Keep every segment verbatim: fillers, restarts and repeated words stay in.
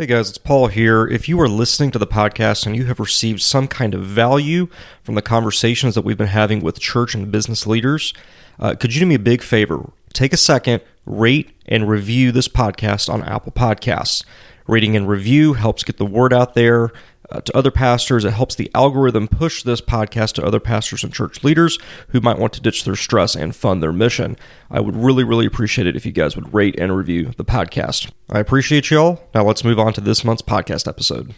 Hey guys, it's Paul here. If you are listening to the podcast and you have received some kind of value from the conversations that we've been having with church and business leaders, uh, could you do me a big favor? Take a second, rate and review this podcast on Apple Podcasts. Rating and review helps get the word out there uh, to other pastors. It helps the algorithm push this podcast to other pastors and church leaders who might want to ditch their stress and fund their mission. I would really, really appreciate it if you guys would rate and review the podcast. I appreciate y'all. Now let's move on to this month's podcast episode.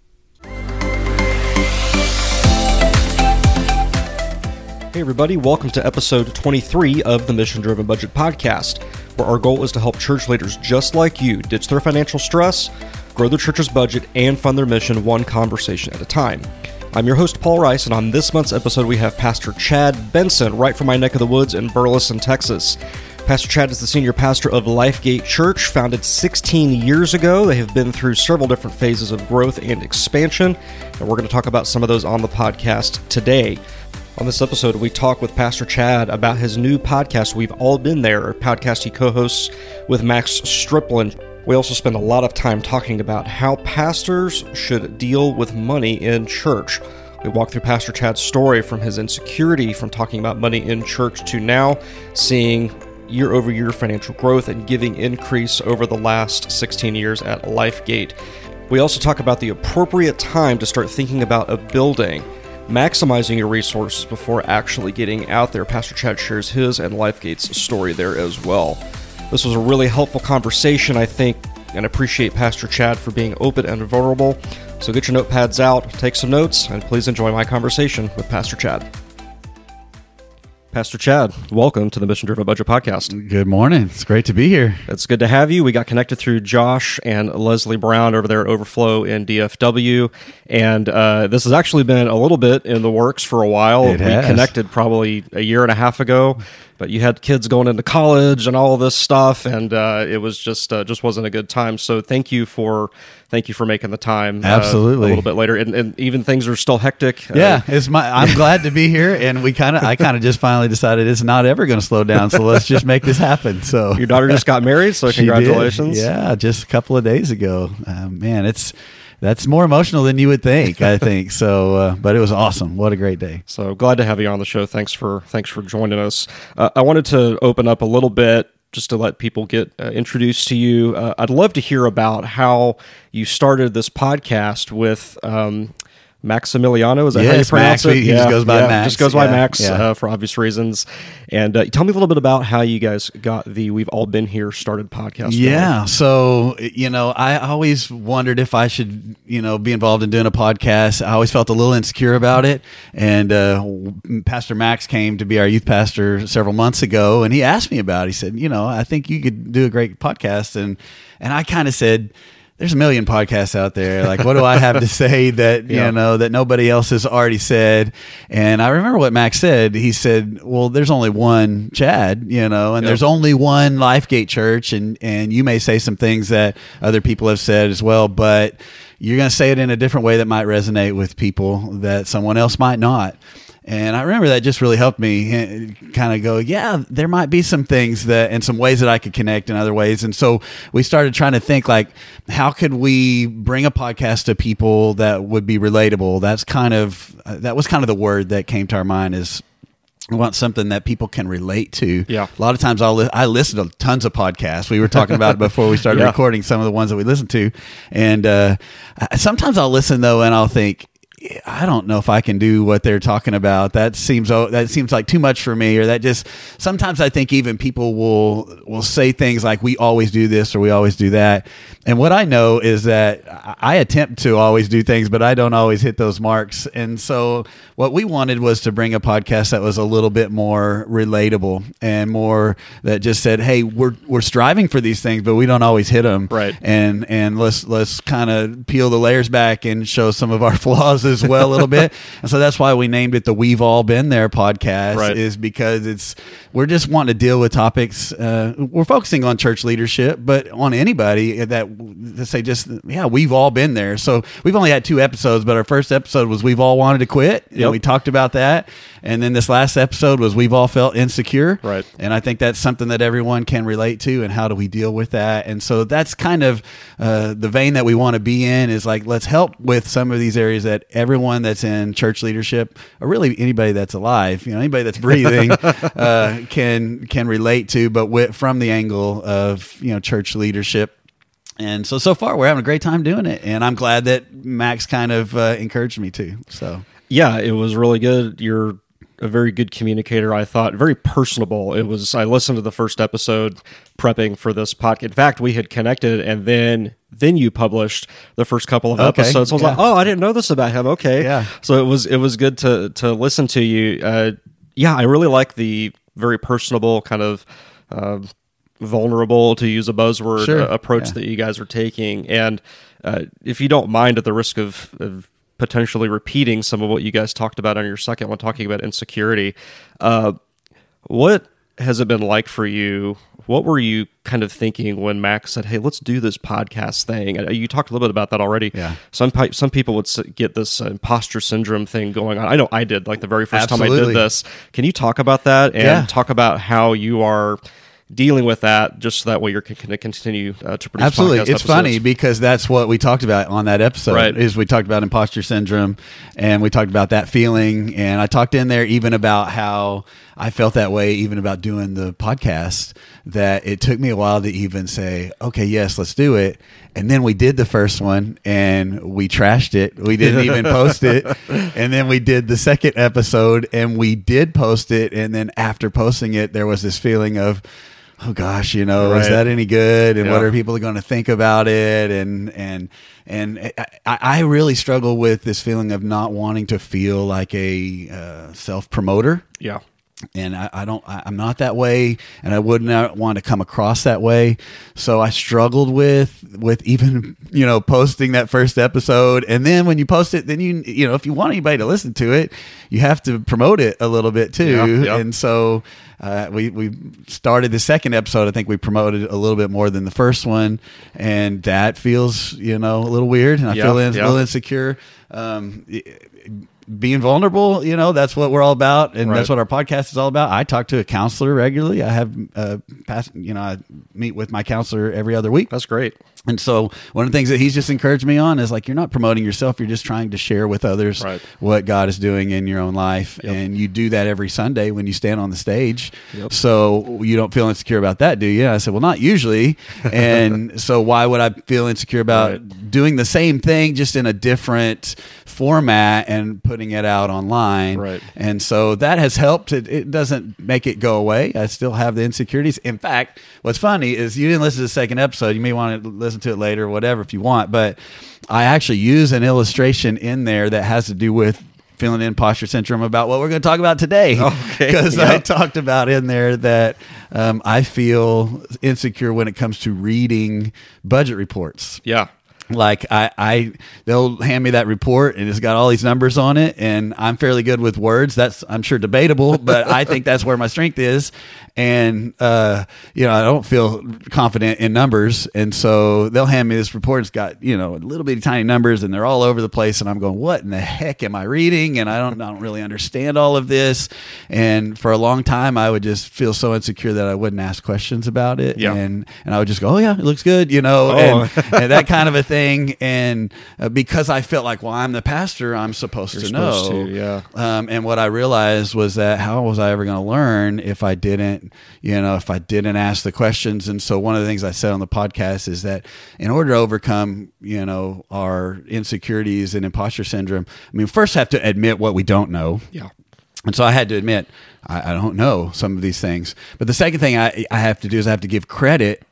Hey everybody, welcome to episode twenty-three of the Mission Driven Budget Podcast, where our goal is to help church leaders just like you ditch their financial stress, grow their church's budget, and fund their mission one conversation at a time. I'm your host, Paul Rice, and on this month's episode, we have Pastor Chad Benson, right from my neck of the woods in Burleson, Texas. Pastor Chad is the senior pastor of Lifegate Church, founded sixteen years ago. They have been through several different phases of growth and expansion, and we're going to talk about some of those on the podcast today. On this episode, we talk with Pastor Chad about his new podcast, We've All Been There, a podcast he co-hosts with Max Stripland. We also spend a lot of time talking about how pastors should deal with money in church. We walk through Pastor Chad's story from his insecurity from talking about money in church to now seeing year-over-year financial growth and giving increase over the last sixteen years at Lifegate. We also talk about the appropriate time to start thinking about a building, maximizing your resources before actually getting out there. Pastor Chad shares his and Lifegate's story there as well. This was a really helpful conversation, I think, and appreciate Pastor Chad for being open and vulnerable. So get your notepads out, take some notes, and please enjoy my conversation with Pastor Chad. Pastor Chad, welcome to the Mission Driven Budget Podcast. Good morning. It's great to be here. It's good to have you. We got connected through Josh and Leslie Brown over there at Overflow in D F W, and uh, this has actually been a little bit in the works for a while. It we has. connected probably a year and a half ago, but you had kids going into college and all of this stuff, and uh, it was just uh, just wasn't a good time. So thank you for thank you for making the time. Absolutely. Uh, a little bit later, and, and even things are still hectic. Yeah, uh, it's my. I'm glad to be here, and we kind of. I kind of just finally decided it's not ever going to slow down. So let's just make this happen. So your daughter just got married, so She congratulations. did. Yeah, just a couple of days ago. Uh, man, it's that's more emotional than you would think. I think so, uh, but it was awesome. What a great day. So glad to have you on the show. Thanks for thanks for joining us. Uh, I wanted to open up a little bit just to let people get uh, introduced to you. Uh, I'd love to hear about how you started this podcast with um, Maximiliano. Is that Yes, how you pronounce Max. it? He just goes by Max. Just goes by Yeah, Max yeah. Uh, for obvious reasons. And uh, tell me a little bit about how you guys got the We've All Been Here started podcast. Yeah. going. So, you know, I always wondered if I should, you know, be involved in doing a podcast. I always felt a little insecure about it. And uh, Pastor Max came to be our youth pastor several months ago, and he asked me about it. He said, you know, I think you could do a great podcast. And, and I kind of said, there's a million podcasts out there. Like, what do I have to say that, Yeah. you know, that nobody else has already said? And I remember what Max said. He said, well, there's only one Chad, you know, and Yep. there's only one Lifegate Church. And, and you may say some things that other people have said as well, but you're going to say it in a different way that might resonate with people that someone else might not. And I remember that just really helped me kind of go, yeah, there might be some things that and some ways that I could connect in other ways. And so we started trying to think like, how could we bring a podcast to people that would be relatable? That's kind of, that was kind of the word that came to our mind is we want something that people can relate to. Yeah. A lot of times I'll li- I listen to tons of podcasts. We were talking about it before we started Yeah. recording some of the ones that we listen to. And uh, sometimes I'll listen though and I'll think, I don't know if I can do what they're talking about. That seems oh, that seems like too much for me. Or that just sometimes I think even people will will say things like we always do this or we always do that. And what I know is that I attempt to always do things, but I don't always hit those marks. And so what we wanted was to bring a podcast that was a little bit more relatable and more that just said, "Hey, we're we're striving for these things, but we don't always hit them." Right. And and let's let's kind of peel the layers back and show some of our flaws as well a little bit. And so that's why we named it the We've All Been There podcast, Right. is because it's we're just wanting to deal with topics. Uh, we're focusing on church leadership, but on anybody that to say just, yeah, we've all been there. So we've only had two episodes, but our first episode was We've All Wanted to Quit. Yep. And we talked about that. And then this last episode was We've All Felt Insecure. Right. And I think that's something that everyone can relate to, and how do we deal with that? And so that's kind of uh, the vein that we want to be in, is like, let's help with some of these areas that everyone that's in church leadership, or really anybody that's alive, you know, anybody that's breathing, uh, can can relate to, but with, from the angle of, you know, church leadership. And so, so far, we're having a great time doing it. And I'm glad that Max kind of uh, encouraged me to. So, Yeah, it was really good. You're a very good communicator, I thought. Very personable. It was. I listened to the first episode prepping for this podcast. In fact, we had connected, and then then you published the first couple of Okay, episodes. So I was yeah. like, oh, I didn't know this about him. Okay. Yeah. So it was it was good to to listen to you. Uh, yeah, I really like the very personable, kind of uh, vulnerable, to use a buzzword, Sure. uh, approach Yeah. that you guys are taking. And uh, if you don't mind, at the risk of, of potentially repeating some of what you guys talked about on your second one, talking about insecurity, uh, what has it been like for you? What were you kind of thinking when Max said, hey, let's do this podcast thing? And you talked a little bit about that already. Yeah. Some pe- some people would s- get this uh, imposter syndrome thing going on. I know I did, like the very first time I Absolutely. did this. Can you talk about that and Yeah. talk about how you are dealing with that, just so that way you're going to continue uh, to produce absolutely. podcast It's episodes? funny because that's what we talked about on that episode. Right. Is we talked about imposter syndrome, and we talked about that feeling. And I talked in there even about how I felt that way, even about doing the podcast, that it took me a while to even say, okay, yes, let's do it. And then we did the first one and we trashed it. We didn't even post it. And then we did the second episode and we did post it. And then after posting it, there was this feeling of, oh gosh, you know, Right. is that any good? And Yeah. what are people going to think about it? And, and, and I, I really struggle with this feeling of not wanting to feel like a uh, self promoter. Yeah. And I, I don't, I, I'm not that way, and I would not want to come across that way. So I struggled with, with even, you know, posting that first episode. And then when you post it, then you, you know, if you want anybody to listen to it, you have to promote it a little bit too. Yeah, yeah. And so uh, we, we started the second episode. I think we promoted a little bit more than the first one. And that feels, you know, a little weird. And I Yeah, feel in, yeah. a little insecure. Um, being vulnerable, you know, that's what we're all about, and Right. that's what our podcast is all about. I talk to a counselor regularly. I have, uh, past, you know, I meet with my counselor every other week. That's great. And so one of the things that he's just encouraged me on is like, you're not promoting yourself. You're just trying to share with others Right. what God is doing in your own life. Yep. And you do that every Sunday when you stand on the stage. Yep. So you don't feel insecure about that, do you? And I said, well, not usually. And so why would I feel insecure about Right. doing the same thing, just in a different format and putting it out online? Right. And so that has helped. It, it doesn't make it go away. I still have the insecurities. In fact, what's funny is you didn't listen to the second episode. You may want to listen to it later or whatever if you want, but I actually use an illustration in there that has to do with feeling imposter syndrome about what we're going to talk about today. Okay. Because I Yep. talked about in there that um, I feel insecure when it comes to reading budget reports. Yeah. Like I, I, they'll hand me that report and it's got all these numbers on it, and I'm fairly good with words. That's, I'm sure, debatable, but I think that's where my strength is. And uh, you know, I don't feel confident in numbers, and so they'll hand me this report. It's got, you know, little bitty tiny numbers, and they're all over the place. And I'm going, what in the heck am I reading? And I don't, I don't really understand all of this. And for a long time, I would just feel so insecure that I wouldn't ask questions about it. Yeah. And and I would just go, oh yeah, it looks good, you know, Oh. and, and that kind of a thing. And uh, because I felt like, well, I'm the pastor, I'm supposed You're to supposed know. to, yeah. Um, and what I realized was that how was I ever going to learn if I didn't, you know, if I didn't ask the questions? And so one of the things I said on the podcast is that in order to overcome, you know, our insecurities and imposter syndrome, I mean, first have to admit what we don't know. Yeah. And so I had to admit, I, I don't know some of these things. But the second thing I, I have to do is I have to give credit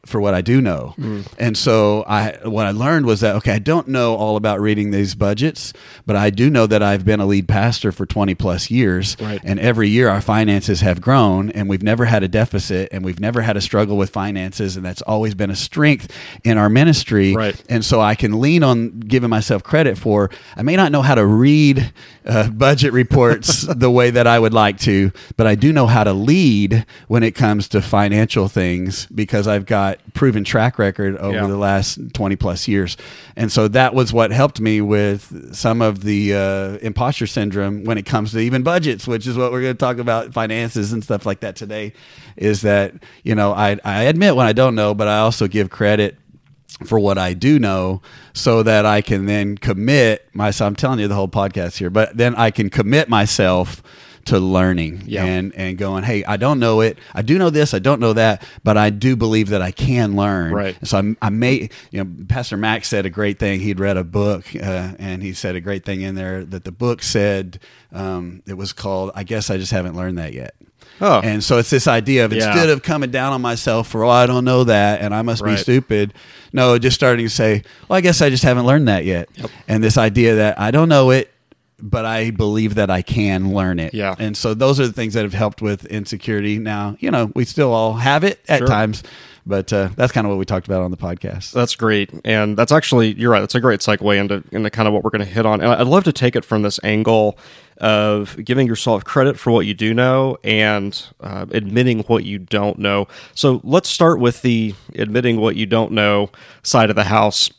for what I do know. Mm. And so I, what I learned was that, okay, I don't know all about reading these budgets, but I do know that I've been a lead pastor for twenty plus years. Right. And every year our finances have grown, and we've never had a deficit, and we've never had a struggle with finances. And that's always been a strength in our ministry. Right. And so I can lean on giving myself credit for, I may not know how to read uh, budget reports the way that I would like to, but I do know how to lead when it comes to financial things, because I've got proven track record over yeah. the last twenty plus years. And so that was what helped me with some of the uh, imposter syndrome when it comes to even budgets, which is what we're going to talk about, finances and stuff like that today, is that, you know, I, I admit when I don't know, but I also give credit for what I do know, so that I can then commit myself. I'm telling you the whole podcast here, but then I can commit myself to learning yeah. and, and going, hey, I don't know it. I do know this. I don't know that, but I do believe that I can learn. Right. So I, I may, you know, Pastor Max said a great thing. He'd read a book uh, and he said a great thing in there that the book said, um, it was called, I guess I just haven't learned that yet. Oh. And so it's this idea of, yeah. instead of coming down on myself for, oh, I don't know that and I must right. be stupid. No, just starting to say, well, I guess I just haven't learned that yet. Yep. And this idea that I don't know it, but I believe that I can learn it. Yeah. And so those are the things that have helped with insecurity. Now, you know, we still all have it at Sure. times, but uh, that's kind of what we talked about on the podcast. That's great. And that's actually, you're right, that's a great segue into, into kind of what we're going to hit on. And I'd love to take it from this angle of giving yourself credit for what you do know and uh, admitting what you don't know. So let's start with the admitting what you don't know side of the house.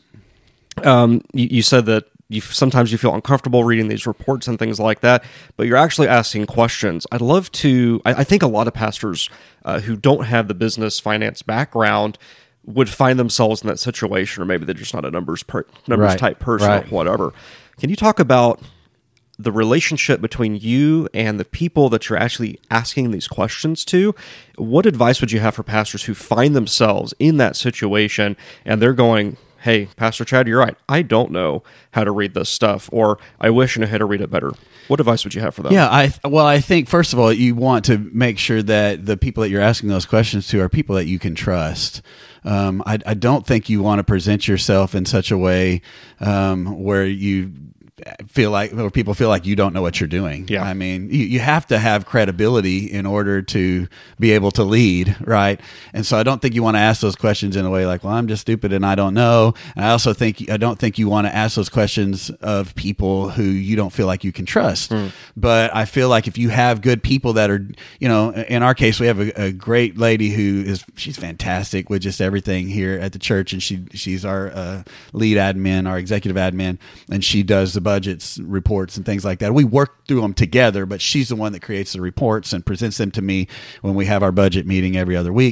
Um, you, you said that You, sometimes you feel uncomfortable reading these reports and things like that, but you're actually asking questions. I'd love to, I, I think a lot of pastors uh, who don't have the business finance background would find themselves in that situation, or maybe they're just not a numbers per, numbers Right. type person Right. or whatever. Can you talk about the relationship between you and the people that you're actually asking these questions to? What advice would you have for pastors who find themselves in that situation and they're going, hey, Pastor Chad, you're right, I don't know how to read this stuff, or I wish I knew how to read it better. What advice would you have for them? Yeah, I well, I think, first of all, you want to make sure that the people that you're asking those questions to are people that you can trust. Um, I, I don't think you want to present yourself in such a way um, where you feel like, or people feel like you don't know what you're doing. Yeah. I mean, you, you have to have credibility in order to be able to lead, right? And so I don't think you want to ask those questions in a way like, well, I'm just stupid and I don't know. And I also think, I don't think you want to ask those questions of people who you don't feel like you can trust. Mm. But I feel like if you have good people that are, you know, in our case, we have a, a great lady who is, she's fantastic with just everything here at the church. And she, she's our uh, lead admin, our executive admin, and she does the budgets, reports, and things like that. We work through them together, but she's the one that creates the reports and presents them to me when we have our budget meeting every other week.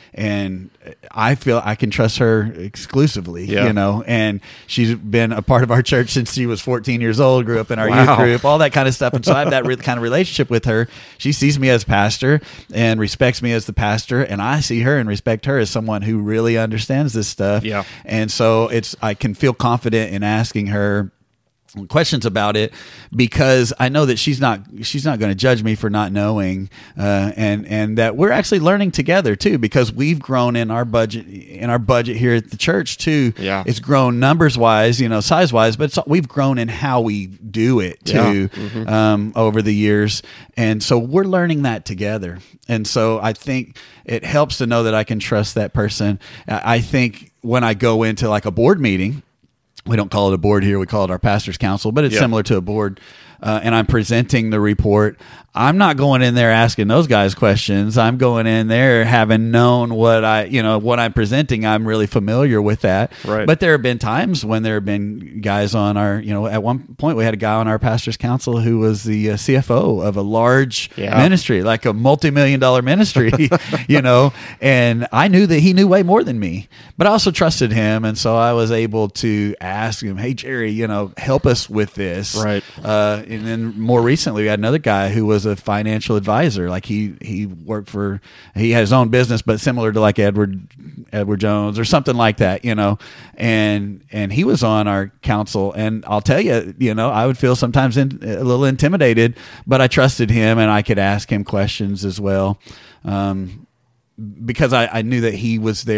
And I feel I can trust her exclusively, yeah. you know, and she's been a part of our church since she was fourteen years old, grew up in our wow. youth group, all that kind of stuff. And so I have that re- kind of relationship with her. She sees me as pastor and respects me as the pastor, and I see her and respect her as someone who really understands this stuff. Yeah. And so it's, I can feel confident in asking her questions about it, because I know that she's not she's not going to judge me for not knowing, uh, and and that we're actually learning together too, because we've grown in our budget in our budget here at the church too. Yeah, it's grown numbers wise, you know, size wise, but it's, we've grown in how we do it too, yeah. mm-hmm. um, over the years, and so we're learning that together. And so I think it helps to know that I can trust that person. I think when I go into like a board meeting, we don't call it a board here, we call it our pastor's council, but it's yeah. similar to a board, uh, and I'm presenting the report. I'm not going in there asking those guys questions. I'm going in there having known what I, you know, what I'm presenting. I'm really familiar with that. Right. But there have been times when there have been guys on our, you know, at one point we had a guy on our pastor's council who was the uh, C F O of a large yeah. ministry, like a multi-million dollar ministry, you know, and I knew that he knew way more than me, but I also trusted him. And so I was able to ask him, hey, Jerry, you know, help us with this. Right. Uh, and then more recently, we had another guy who was a financial advisor. Like he, he worked for, he had his own business, but similar to like Edward, Edward Jones or something like that, you know, and, and he was on our council, and I'll tell you, you know, I would feel sometimes in, a little intimidated, but I trusted him and I could ask him questions as well. Um, because I, I knew that he was there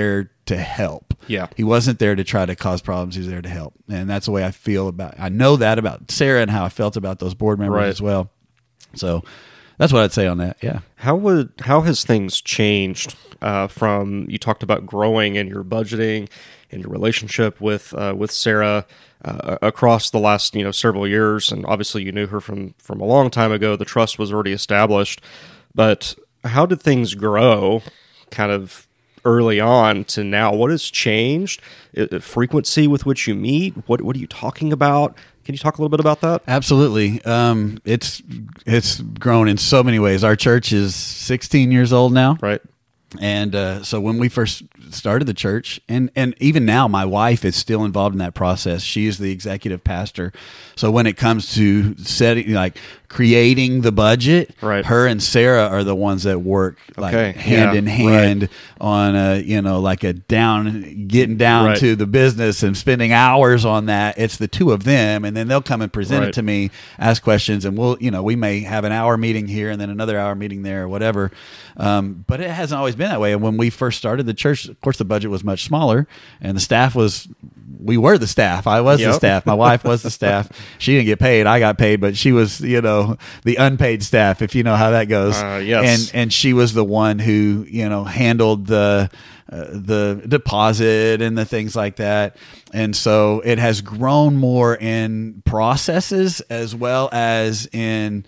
to help. Yeah. He wasn't there to try to cause problems. He was there to help. And that's the way I feel about, I know that about Sarah and how I felt about those board members Right. as well. So that's what I'd say on that. Yeah. How would how has things changed uh, from, you talked about growing in your budgeting and your relationship with uh, with Sarah uh, across the last you know several years, and obviously you knew her from from a long time ago. The trust was already established, but how did things grow, kind of early on to now? What has changed? Uh, frequency with which you meet? What what are you talking about? Can you talk a little bit about that? Absolutely. Um, it's it's grown in so many ways. Our church is sixteen years old now. Right. And uh, so when we first started the church, and, and even now, my wife is still involved in that process. She is the executive pastor. So when it comes to setting, like creating the budget, right. her and Sarah are the ones that work like okay. hand yeah. in hand right. on a, you know, like a down, getting down right. to the business and spending hours on that. It's the two of them, and then they'll come and present right. it to me, ask questions, and we'll, you know, we may have an hour meeting here and then another hour meeting there or whatever. Um, but it hasn't always been that way. And when we first started the church, of course, the budget was much smaller, and the staff was, we were the staff. I was yep. the staff. My wife was the staff. She didn't get paid. I got paid, but she was, you know, the unpaid staff, if you know how that goes. Uh, yes. And and she was the one who, you know, handled the uh, the deposit and the things like that. And so it has grown more in processes as well as in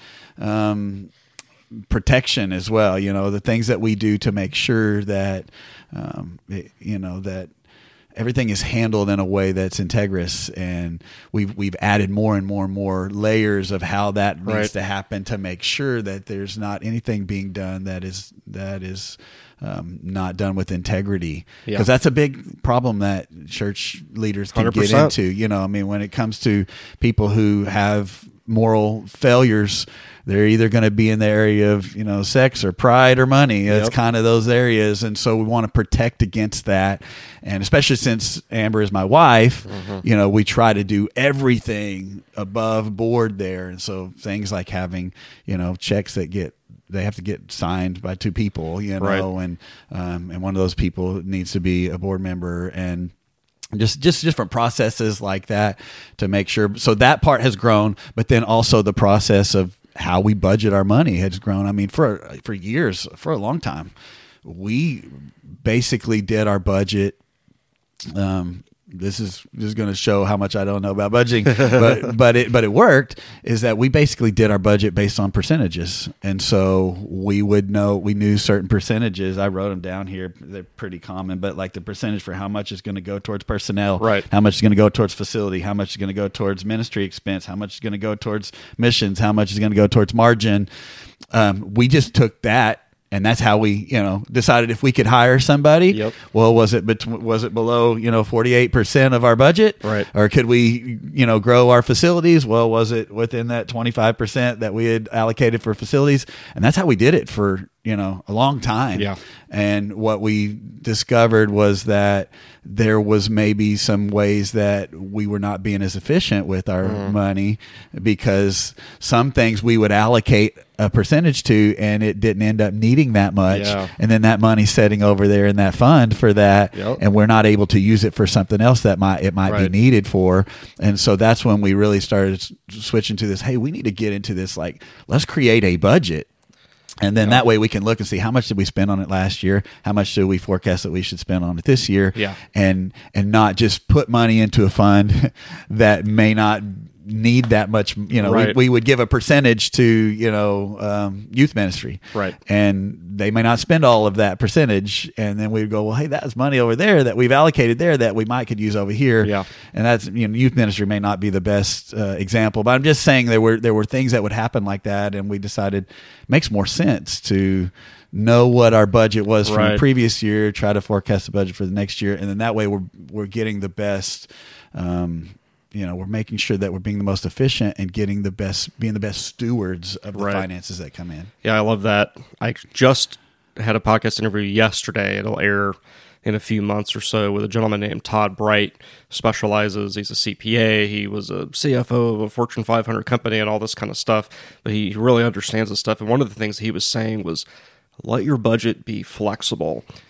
um, protection as well. You know, the things that we do to make sure that, um, it, you know, that everything is handled in a way that's integrous, and we've we've added more and more and more layers of how that needs right. to happen to make sure that there's not anything being done that is that is um, not done with integrity, because yeah. that's a big problem that church leaders can one hundred get percent. into. You know, I mean, when it comes to people who have moral failures, they're either going to be in the area of, you know, sex or pride or money. It's Yep. kind of those areas. And so we want to protect against that. And especially since Amber is my wife, Mm-hmm. you know, we try to do everything above board there. And so things like having, you know, checks that get, they have to get signed by two people, you know, Right. and, um, and one of those people needs to be a board member, and just just different processes like that to make sure. So that part has grown, but then also the process of how we budget our money has grown. I mean, for for years, for a long time, we basically did our budget. Um, this is this is going to show how much I don't know about budgeting, but but it but it worked. Is that we basically did our budget based on percentages, and so we would know we knew certain percentages. I wrote them down here; they're pretty common. But like the percentage for how much is going to go towards personnel, right? How much is going to go towards facility? How much is going to go towards ministry expense? How much is going to go towards missions? How much is going to go towards margin? Um, we just took that. And that's how we, you know, decided if we could hire somebody. Yep. Well, was it bet- was it below, you know, forty-eight percent of our budget? Right. Or could we, you know, grow our facilities? Well, was it within that twenty-five percent that we had allocated for facilities? And that's how we did it for, you know, a long time. Yeah. And what we discovered was that there was maybe some ways that we were not being as efficient with our Mm. money, because some things we would allocate a percentage to and it didn't end up needing that much. Yeah. And then that money sitting over there in that fund for that, Yep. and we're not able to use it for something else that might it might Right. be needed for. And so that's when we really started s- switching to this, hey, we need to get into this, like, let's create a budget. And then Yeah. that way we can look and see how much did we spend on it last year? How much do we forecast that we should spend on it this year? Yeah. And and not just put money into a fund that may not need that much. You know, Right. we, we would give a percentage to, you know, um, youth ministry. Right. And they may not spend all of that percentage. And then we'd go, well, hey, that's money over there that we've allocated there that we might could use over here. Yeah. And that's, you know, youth ministry may not be the best uh, example, but I'm just saying there were there were things that would happen like that, and we decided it makes more sense to know what our budget was from Right. the previous year, try to forecast the budget for the next year, and then that way we're we're getting the best. Um, you know, we're making sure that we're being the most efficient and getting the best, being the best stewards of the Right. finances that come in. Yeah, I love that. I just had a podcast interview yesterday. It'll air in a few months or so with a gentleman named Todd Bright. Specializes, he's a C P A. He was a C F O of a Fortune five hundred company and all this kind of stuff. But he really understands this stuff. And one of the things he was saying was, let your budget be flexible.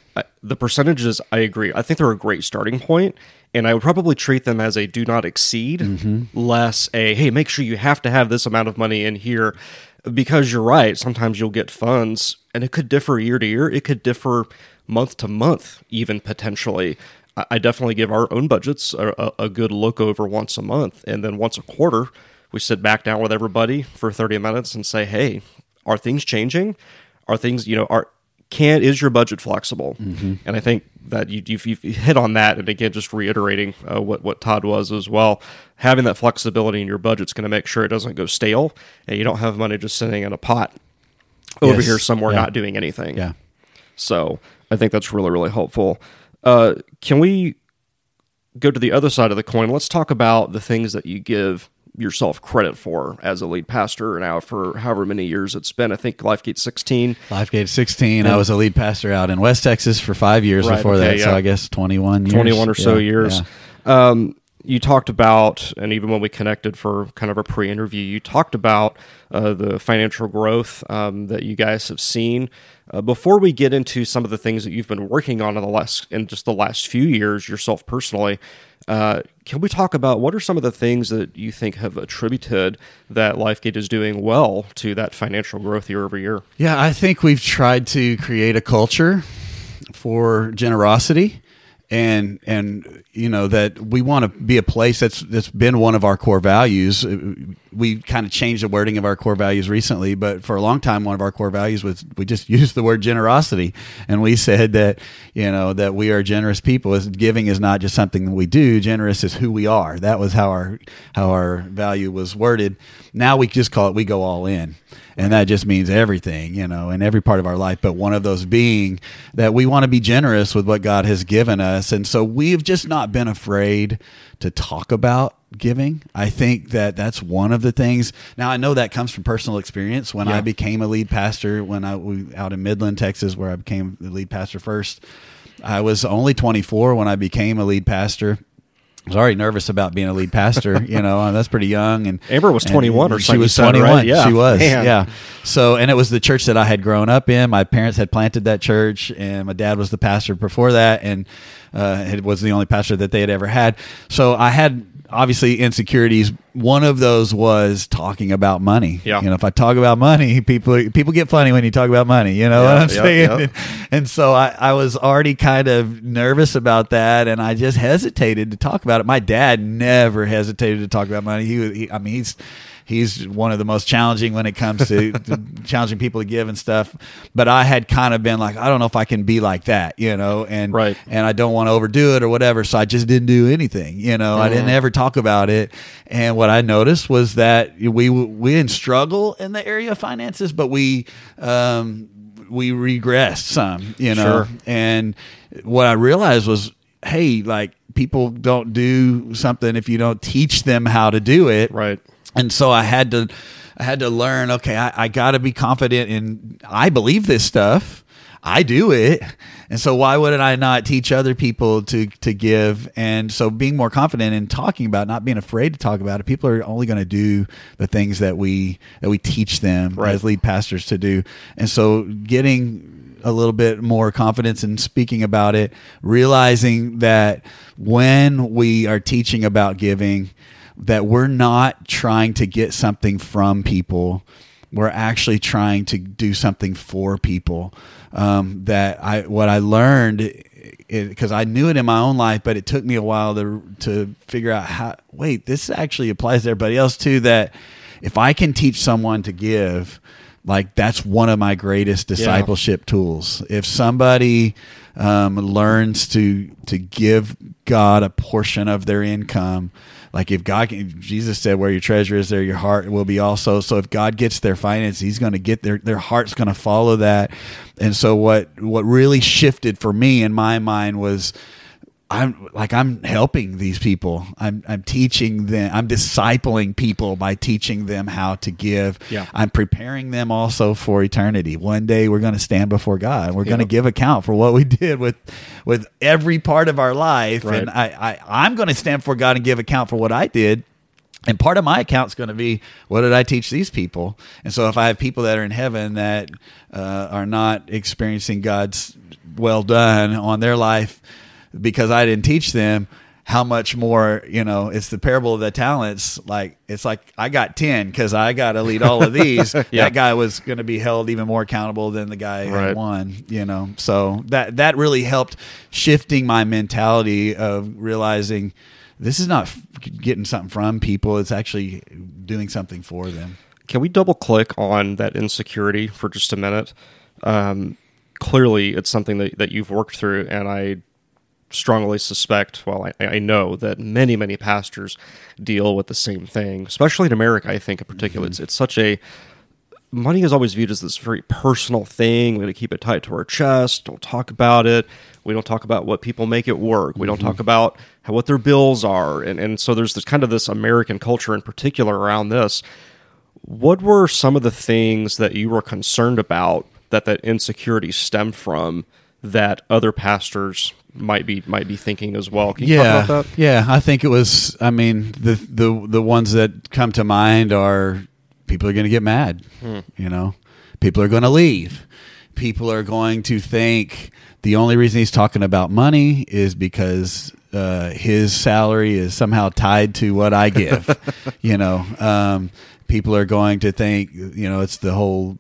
I, the percentages, I agree. I think they're a great starting point, and I would probably treat them as a do not exceed, mm-hmm. less a, hey, make sure you have to have this amount of money in here, because you're right. Sometimes you'll get funds, and it could differ year to year. It could differ month to month, even potentially. I, I definitely give our own budgets a, a, a good look over once a month, and then once a quarter, we sit back down with everybody for thirty minutes and say, hey, are things changing? Are things, you know, are can is your budget flexible? Mm-hmm. And I think that you, you've, you've hit on that. And again, just reiterating uh, what, what Todd was as well. Having that flexibility in your budget is going to make sure it doesn't go stale, and you don't have money just sitting in a pot over yes. here somewhere yeah. not doing anything. Yeah. So I think that's really, really helpful. Uh, can we go to the other side of the coin? Let's talk about the things that you give yourself credit for as a lead pastor now for however many years it's been. I think LifeGate sixteen. LifeGate sixteen. Yeah. I was a lead pastor out in West Texas for five years right, before okay, that. Yeah. So I guess twenty-one years. twenty-one or so yeah, years. Yeah. Um, you talked about, and even when we connected for kind of a pre-interview, you talked about uh, the financial growth um, that you guys have seen. Uh, before we get into some of the things that you've been working on in the last, in just the last few years yourself personally, uh, can we talk about what are some of the things that you think have attributed that LifeGate is doing well to that financial growth year over year? Yeah, I think we've tried to create a culture for generosity. And, and you know, that we want to be a place that's that's been one of our core values. We kind of changed the wording of our core values recently, but for a long time, one of our core values was we just used the word generosity. And we said that, you know, that we are generous people. Giving is not just something that we do. Generous is who we are. That was how our how our value was worded. Now we just call it, we go all in. And that just means everything, you know, in every part of our life. But one of those being that we want to be generous with what God has given us. And so we've just not been afraid to talk about giving. I think that that's one of the things. Now, I know that comes from personal experience. When yeah. I became a lead pastor, when I was out in Midland, Texas, where I became the lead pastor first, I was only twenty-four when I became a lead pastor. I was already nervous about being a lead pastor, you know, that's pretty young. And Amber was twenty-one or something. She was twenty-one. Right? Yeah. She was. Man. Yeah. So, and it was the church that I had grown up in. My parents had planted that church, and my dad was the pastor before that. And uh, it was the only pastor that they had ever had. So I had obviously insecurities. One of those was talking about money. Yeah. You know, if I talk about money, people people get funny when you talk about money. You know yeah, what I'm yeah, saying? Yeah. And, and so I, I was already kind of nervous about that, and I just hesitated to talk about it. My dad never hesitated to talk about money. He, was, he I mean, he's he's one of the most challenging when it comes to, to challenging people to give and stuff. But I had kind of been like, I don't know if I can be like that, you know, and right. and I don't want to overdo it or whatever. So I just didn't do anything, you know. Mm-hmm. I didn't ever talk about it. And what I noticed was that we we didn't struggle in the area of finances, but we um, we regressed some, you know. Sure. And what I realized was, hey, like people don't do something if you don't teach them how to do it. Right. And so I had to, I had to learn, okay, I, I got to be confident in, I believe this stuff. I do it. And so why wouldn't I not teach other people to, to give? And so being more confident in talking about, not being afraid to talk about it. People are only going to do the things that we, that we teach them right. as lead pastors to do. And so getting a little bit more confidence in speaking about it, realizing that when we are teaching about giving, that we're not trying to get something from people. We're actually trying to do something for people. Um, that I, what I learned, because I knew it in my own life, but it took me a while to to figure out how, wait, this actually applies to everybody else too, that if I can teach someone to give, like that's one of my greatest discipleship yeah. tools. If somebody um, learns to to give God a portion of their income, like if God, can, Jesus said, where your treasure is, there your heart will be also. So if God gets their finances, he's going to get their, their heart's going to follow that. And so what, what really shifted for me in my mind was, I'm like, I'm helping these people. I'm, I'm teaching them, I'm discipling people by teaching them how to give. Yeah. I'm preparing them also for eternity. One day we're going to stand before God and we're yeah. going to give account for what we did with, with every part of our life. Right. And I, I, I'm going to stand before God and give account for what I did. And part of my account is going to be, what did I teach these people? And so if I have people that are in heaven that uh, are not experiencing God's well done on their life because I didn't teach them, how much more, you know, it's the parable of the talents. Like, it's like I got ten because I got to lead all of these. yeah. That guy was going to be held even more accountable than the guy who right. had one, you know. So that, that really helped shifting my mentality of realizing this is not getting something from people. It's actually doing something for them. Can we double click on that insecurity for just a minute? Um, clearly, it's something that, that you've worked through, and I strongly suspect, well, I, I know that many, many pastors deal with the same thing, especially in America, I think in particular. Mm-hmm. It's, it's such a... Money is always viewed as this very personal thing. We got to keep it tight to our chest. Don't talk about it. We don't talk about what people make at work. We don't mm-hmm. talk about how, what their bills are. And and so there's this kind of this American culture in particular around this. What were some of the things that you were concerned about that that insecurity stemmed from that other pastors might be might be thinking as well? Can you yeah, talk about that? Yeah, I think it was, I mean, the the the ones that come to mind are people are going to get mad, hmm. you know. People are going to leave. People are going to think the only reason he's talking about money is because uh, his salary is somehow tied to what I give. you know, um, people are going to think, you know, it's the whole,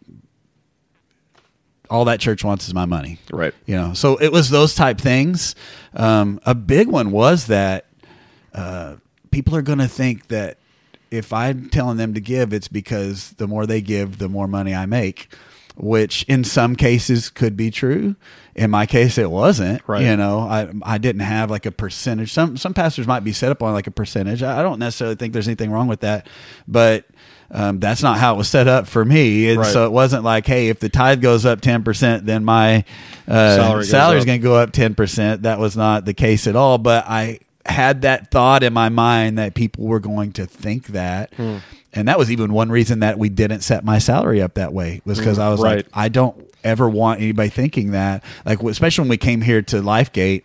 all that church wants is my money. Right. You know, so it was those type things. Um, a big one was that uh, people are going to think that if I'm telling them to give, it's because the more they give, the more money I make, which in some cases could be true. In my case, it wasn't. Right. You know, I I didn't have like a percentage. Some some pastors might be set up on like a percentage. I don't necessarily think there's anything wrong with that, but um, that's not how it was set up for me. And right. so it wasn't like, hey, if the tithe goes up ten percent, then my uh, salary is going to go up ten percent. That was not the case at all. But I had that thought in my mind that people were going to think that. Hmm. And that was even one reason that we didn't set my salary up that way, was because I was right. like, I don't ever want anybody thinking that. Like, especially when we came here to LifeGate,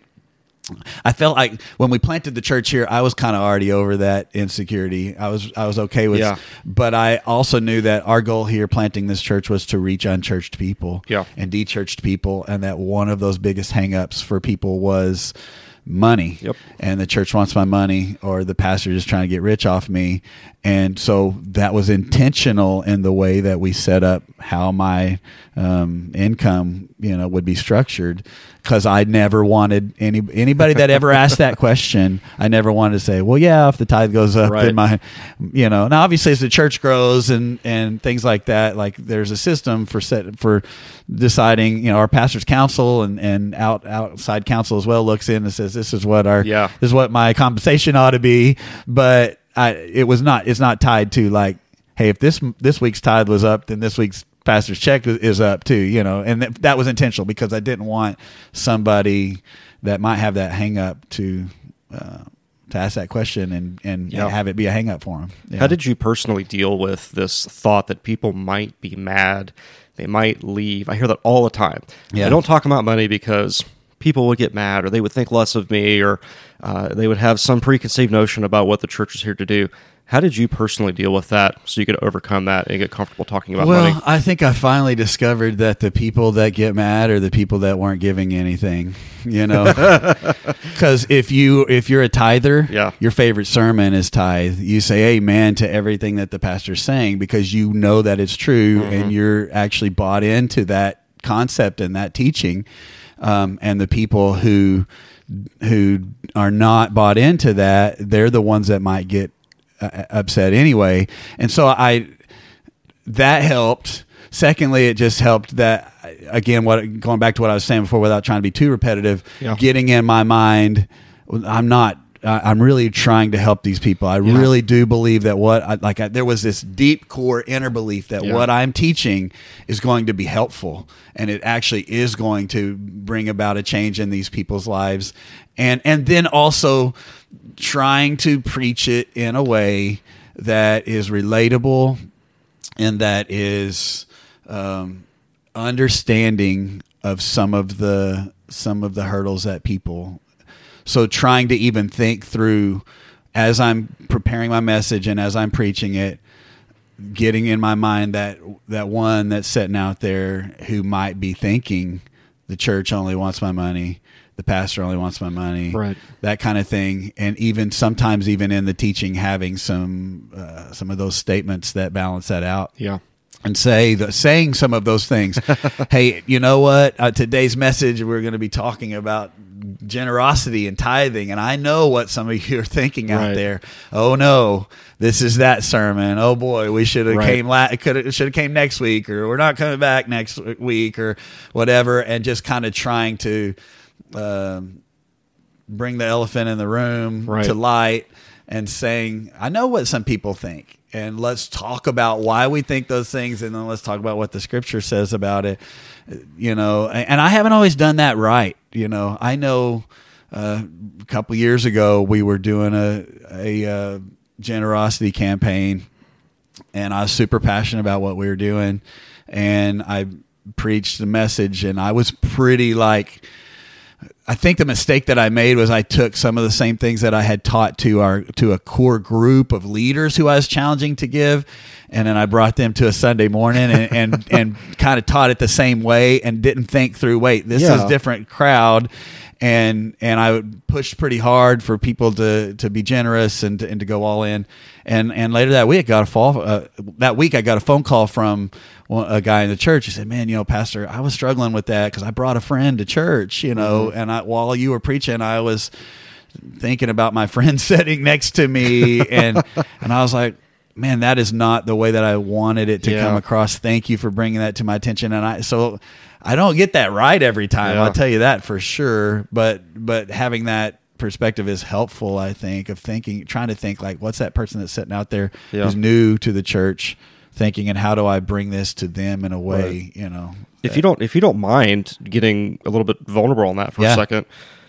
I felt like when we planted the church here, I was kind of already over that insecurity. I was I was okay with yeah. But I also knew that our goal here planting this church was to reach unchurched people yeah. and de-churched people, and that one of those biggest hang-ups for people was money. Yep. And the church wants my money, or the pastor is trying to get rich off me. And so that was intentional in the way that we set up how my um, income, you know, would be structured, because I never wanted any anybody that ever asked that question. I never wanted to say, well, yeah, if the tithe goes up, right. then my, you know, now obviously as the church grows and, and things like that, like there's a system for set for deciding, you know, our pastor's council and, and out outside council as well looks in and says, this is what our, yeah. this is what my compensation ought to be. But I, it was not, it's not tied to like, hey, if this, this week's tithe was up, then this week's pastor's check is up too, you know, and th- that was intentional, because I didn't want somebody that might have that hang up to, uh, to ask that question and, and, yeah. and have it be a hang up for them. Yeah. How did you personally deal with this thought that people might be mad? They might leave. I hear that all the time. Yeah. I don't talk about money because people would get mad, or they would think less of me, or uh, they would have some preconceived notion about what the church is here to do. How did you personally deal with that so you could overcome that and get comfortable talking about well, money? I think I finally discovered that the people that get mad are the people that weren't giving anything, you know, because if you, if you're a tither, yeah. your favorite sermon is tithe. You say amen to everything that the pastor's saying because you know that it's true, mm-hmm. and you're actually bought into that concept and that teaching. Um, and the people who, who are not bought into that, they're the ones that might get Uh, upset anyway. And so I, that helped. Secondly, it just helped that, again, what going back to what I was saying before, without trying to be too repetitive, yeah. getting in my mind, I'm not, I'm really trying to help these people. I yeah. really do believe that what I, like I, there was this deep core inner belief that yeah. what I'm teaching is going to be helpful, and it actually is going to bring about a change in these people's lives. And, and then also trying to preach it in a way that is relatable and that is um, understanding of some of the some of the hurdles that people. So trying to even think through as I'm preparing my message and as I'm preaching it, getting in my mind that that one that's sitting out there who might be thinking the church only wants my money, the pastor only wants my money, right. that kind of thing. And even sometimes even in the teaching, having some uh, some of those statements that balance that out. Yeah. And say the, saying some of those things. Hey, you know what? Uh, today's message, we're going to be talking about generosity and tithing, and I know what some of you are thinking out right. there. Oh no, this is that sermon. Oh boy, we should have right. came. La- could should have came next week, or we're not coming back next week, or whatever. And just kind of trying to um, bring the elephant in the room right. to light, and saying, I know what some people think. And let's talk about why we think those things, and then let's talk about what the scripture says about it. You know, and I haven't always done that right. You know, I know uh, a couple years ago we were doing a a uh, generosity campaign, and I was super passionate about what we were doing, and I preached the message, and I was pretty like. I think the mistake that I made was I took some of the same things that I had taught to our to a core group of leaders who I was challenging to give, and then I brought them to a Sunday morning and and, and kind of taught it the same way and didn't think through. Wait, this yeah. is a different crowd, and and I pushed pretty hard for people to to be generous and to, and to go all in. And and later that week, I got a fall. Uh, that week, I got a phone call from a guy in the church. He said, "Man, you know, Pastor, I was struggling with that because I brought a friend to church, you know, mm-hmm. and I, while you were preaching, I was thinking about my friend sitting next to me, and and I was like, man, that is not the way that I wanted it to yeah. come across. Thank you for bringing that to my attention." And I so I don't get that right every time. Yeah. I'll tell you that for sure. But but having that perspective is helpful, I think, of thinking, trying to think like, what's that person that's sitting out there yeah. who's new to the church thinking, and how do I bring this to them in a way, right. you know? If you don't, if you don't mind getting a little bit vulnerable on that for yeah. a second,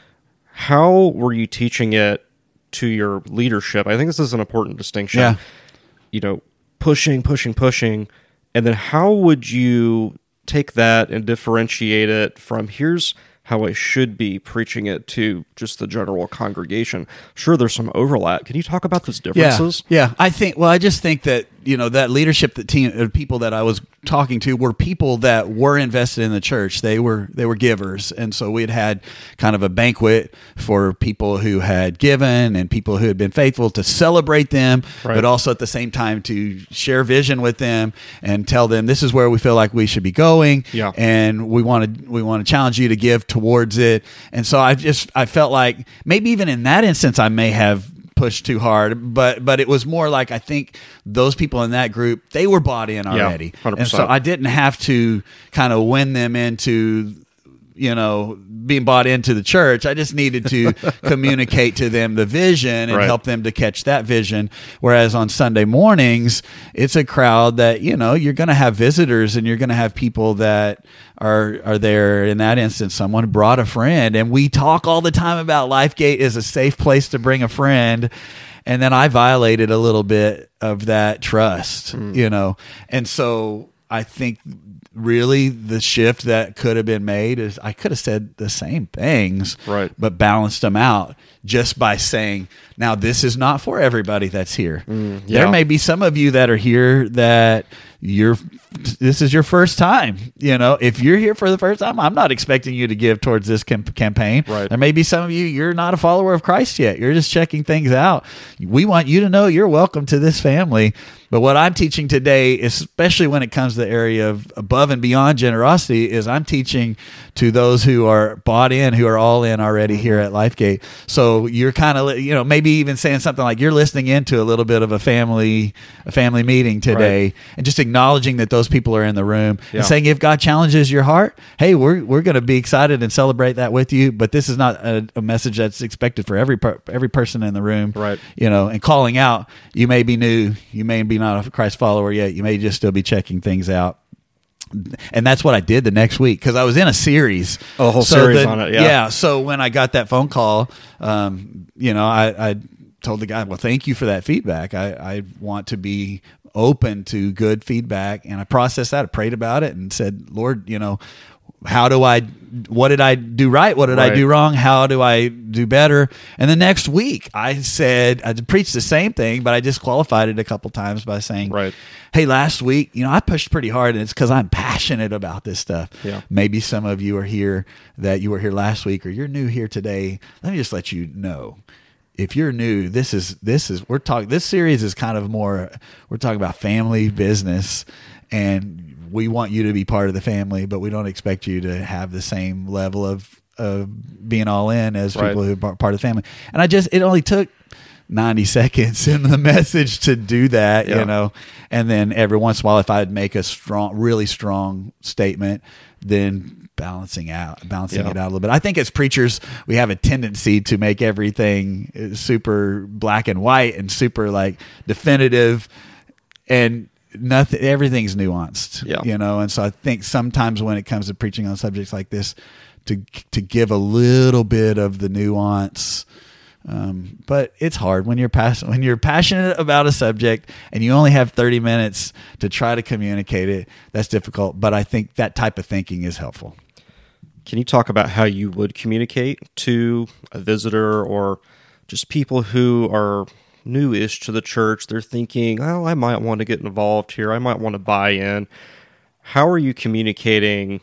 how were you teaching it to your leadership? I think this is an important distinction. Yeah. You know, pushing, pushing, pushing, and then how would you take that and differentiate it from here's how I should be preaching it to just the general congregation? Sure, there's some overlap. Can you talk about those differences? Yeah, yeah. I think, well, I just think that, you know, that leadership, the team, uh, people that I was talking to were people that were invested in the church. They were, they were givers. And so we had had kind of a banquet for people who had given and people who had been faithful to celebrate them, right. but also at the same time to share vision with them and tell them this is where we feel like we should be going. Yeah. And we want to, we want to challenge you to give towards it. And so I just, I felt like maybe even in that instance, I may have pushed too hard, but but it was more like, I think those people in that group, they were bought in already. Yeah, one hundred percent. And so I didn't have to kind of win them into, you know, being bought into the church. I just needed to communicate to them the vision and right. help them to catch that vision. Whereas on Sunday mornings, it's a crowd that, you know, you're going to have visitors and you're going to have people that are are there. In that instance, someone brought a friend, and we talk all the time about LifeGate is a safe place to bring a friend. And then I violated a little bit of that trust, mm. you know, and so I think really the shift that could have been made is I could have said the same things, right, but balanced them out just by saying, now this is not for everybody that's here. Mm, yeah. There may be some of you that are here that you're, this is your first time. You know, if you're here for the first time, I'm not expecting you to give towards this cam- campaign. Right. There may be some of you, you're not a follower of Christ yet. You're just checking things out. We want you to know you're welcome to this family. But what I'm teaching today, especially when it comes to the area of above and beyond generosity, is I'm teaching to those who are bought in, who are all in already here at LifeGate. So you're kind of, you know, maybe even saying something like you're listening into a little bit of a family, a family meeting today, right, and just acknowledging that those people are in the room, yeah, and saying, if God challenges your heart, hey, we're we're going to be excited and celebrate that with you. But this is not a, a message that's expected for every per, every person in the room, right? You know, and calling out, you may be new, you may be not a Christ follower yet, you may just still be checking things out. And that's what I did the next week, because I was in a series, a whole so series the, on it. Yeah. Yeah. So when I got that phone call, um, you know, I, I told the guy, well, thank you for that feedback. I, I want to be open to good feedback. And I processed that. I prayed about it and said, Lord, you know, how do I, what did I do right? What did Right. I do wrong? How do I do better? And the next week I said, I preached the same thing, but I just qualified it a couple times by saying, Right. hey, last week, you know, I pushed pretty hard, and it's because I'm passionate about this stuff. Yeah. Maybe some of you are here that you were here last week, or you're new here today. Let me just let you know. If you're new, this is this is we're talking. This series is kind of more. We're talking about family business, and we want you to be part of the family, but we don't expect you to have the same level of of being all in as Right. people who are part of the family. And I just it only took ninety seconds in the message to do that, Yeah. you know. And then every once in a while, if I'd make a strong, really strong statement, then balancing out, balancing Yeah. it out a little bit. I think as preachers, we have a tendency to make everything super black and white and super like definitive, and nothing, everything's nuanced, Yeah. you know? And so I think sometimes when it comes to preaching on subjects like this, to, to give a little bit of the nuance. Um, but it's hard when you're pass- when you're passionate about a subject and you only have thirty minutes to try to communicate it. That's difficult, but I think that type of thinking is helpful. Can you talk about how you would communicate to a visitor or just people who are new-ish to the church? They're thinking, oh, I might want to get involved here. I might want to buy in. How are you communicating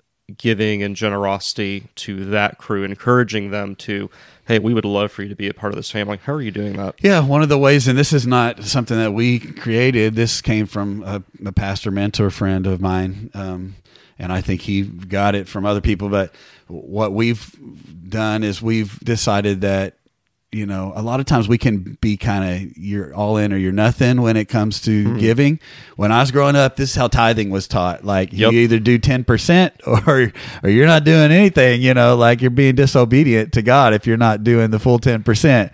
giving and generosity to that crew, encouraging them to, hey, we would love for you to be a part of this family? How are you doing that? Yeah, one of the ways, and this is not something that we created. This came from a, a pastor mentor friend of mine, um, and I think he got it from other people. But what we've done is we've decided that, you know, a lot of times we can be kind of you're all in or you're nothing when it comes to Mm-hmm. giving. When I was growing up, this is how tithing was taught. Like Yep. you either do ten percent or or you're not doing anything, you know, like you're being disobedient to God if you're not doing the full ten percent.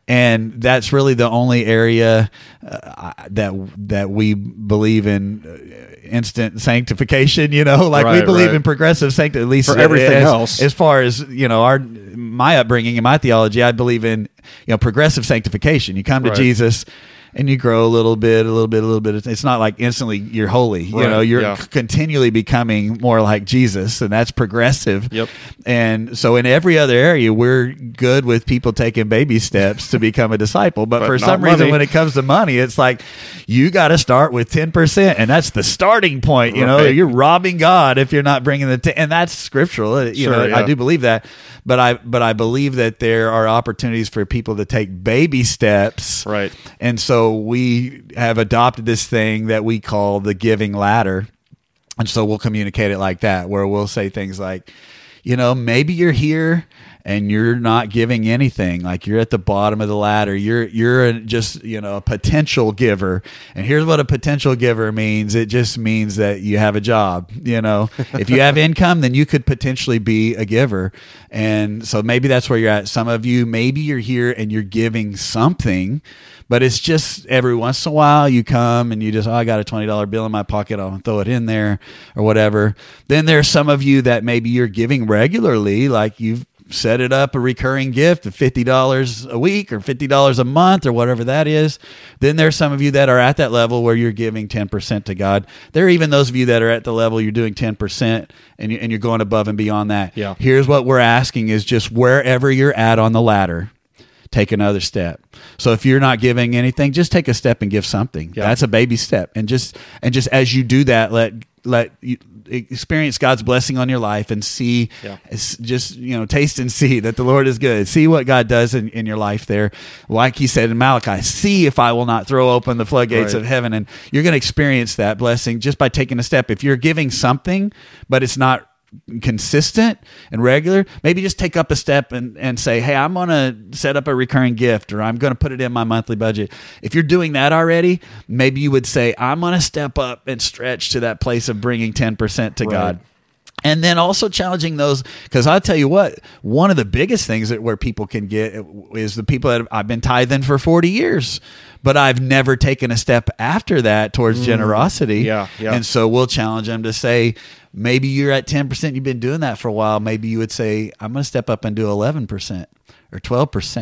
And that's really the only area uh, that that we believe in uh, instant sanctification. You know, like we Right, believe right. in progressive sanctification. At least For everything as, else. as far as you know, our my upbringing and my theology, I believe in you know progressive sanctification. You come to Right. Jesus and you grow a little bit, a little bit, a little bit. It's not like instantly you're holy. You Right, know, you're yeah. continually becoming more like Jesus, and that's progressive. Yep. And so in every other area, we're good with people taking baby steps to become a disciple. But, But for not some reason, money. when it comes to money, it's like you got to start with ten percent, and that's the starting point. You know, Right. you're robbing God if you're not bringing the ten, and that's scriptural. You Sure, know, I yeah. do believe that. But I but I believe that there are opportunities for people to take baby steps. Right. And so we have adopted this thing that we call the giving ladder. And so we'll communicate it like that, where we'll say things like, you know, maybe you're here and you're not giving anything. Like you're at the bottom of the ladder. You're you're a, just, you know, a potential giver. And here's what a potential giver means. It just means that you have a job. You know, if you have income, then you could potentially be a giver. And so maybe that's where you're at. Some of you, maybe you're here and you're giving something, but it's just every once in a while you come and you just, oh, I got a twenty dollar bill in my pocket. I'll throw it in there or whatever. Then there's some of you that maybe you're giving regularly, like you've set it up a recurring gift of fifty dollars a week or fifty dollars a month or whatever that is. Then there's some of you that are at that level where you're giving ten percent to God. There are even those of you that are at the level you're doing ten percent and, you, and you're going above and beyond that. Yeah. Here's what we're asking is just wherever you're at on the ladder, take another step. So if you're not giving anything, just take a step and give something. Yeah. That's a baby step. And just and just as you do that, let let you experience God's blessing on your life and see, Yeah. it's just, you know, taste and see that the Lord is good. See what God does in, in your life there. Like he said in Malachi, see if I will not throw open the floodgates Right. of heaven. And you're going to experience that blessing just by taking a step. If you're giving something, but it's not consistent and regular, maybe just take up a step and, and say, hey, I'm going to set up a recurring gift, or I'm going to put it in my monthly budget. If you're doing that already, maybe you would say, I'm going to step up and stretch to that place of bringing ten percent to Right. God. And then also challenging those, because I'll tell you what, one of the biggest things that where people can get is the people that I've been tithing for forty years, but I've never taken a step after that towards generosity. Yeah, yeah. And so we'll challenge them to say, maybe you're at ten percent, you've been doing that for a while. Maybe you would say, I'm going to step up and do eleven percent or twelve percent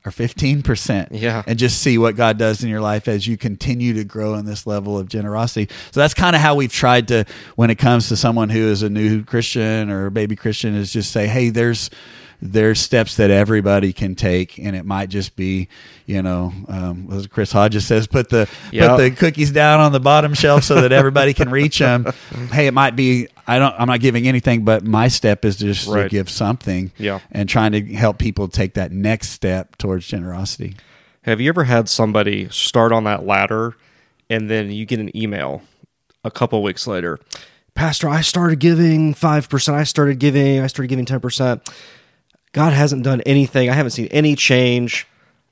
or fifteen percent. Yeah. And just see what God does in your life as you continue to grow in this level of generosity. So that's kind of how we've tried to, when it comes to someone who is a new Christian or a baby Christian, is just say, hey, there's there's steps that everybody can take, and it might just be, you know, um, as Chris Hodges says, put the Yep. put the cookies down on the bottom shelf so that everybody can reach them. Hey, it might be, I don't, I'm not giving anything, but my step is just Right. to give something, Yeah. and trying to help people take that next step towards generosity. Have you ever had somebody start on that ladder and then you get an email a couple weeks later? Pastor, I started giving five percent. I started giving, I started giving ten percent. God hasn't done anything. I haven't seen any change.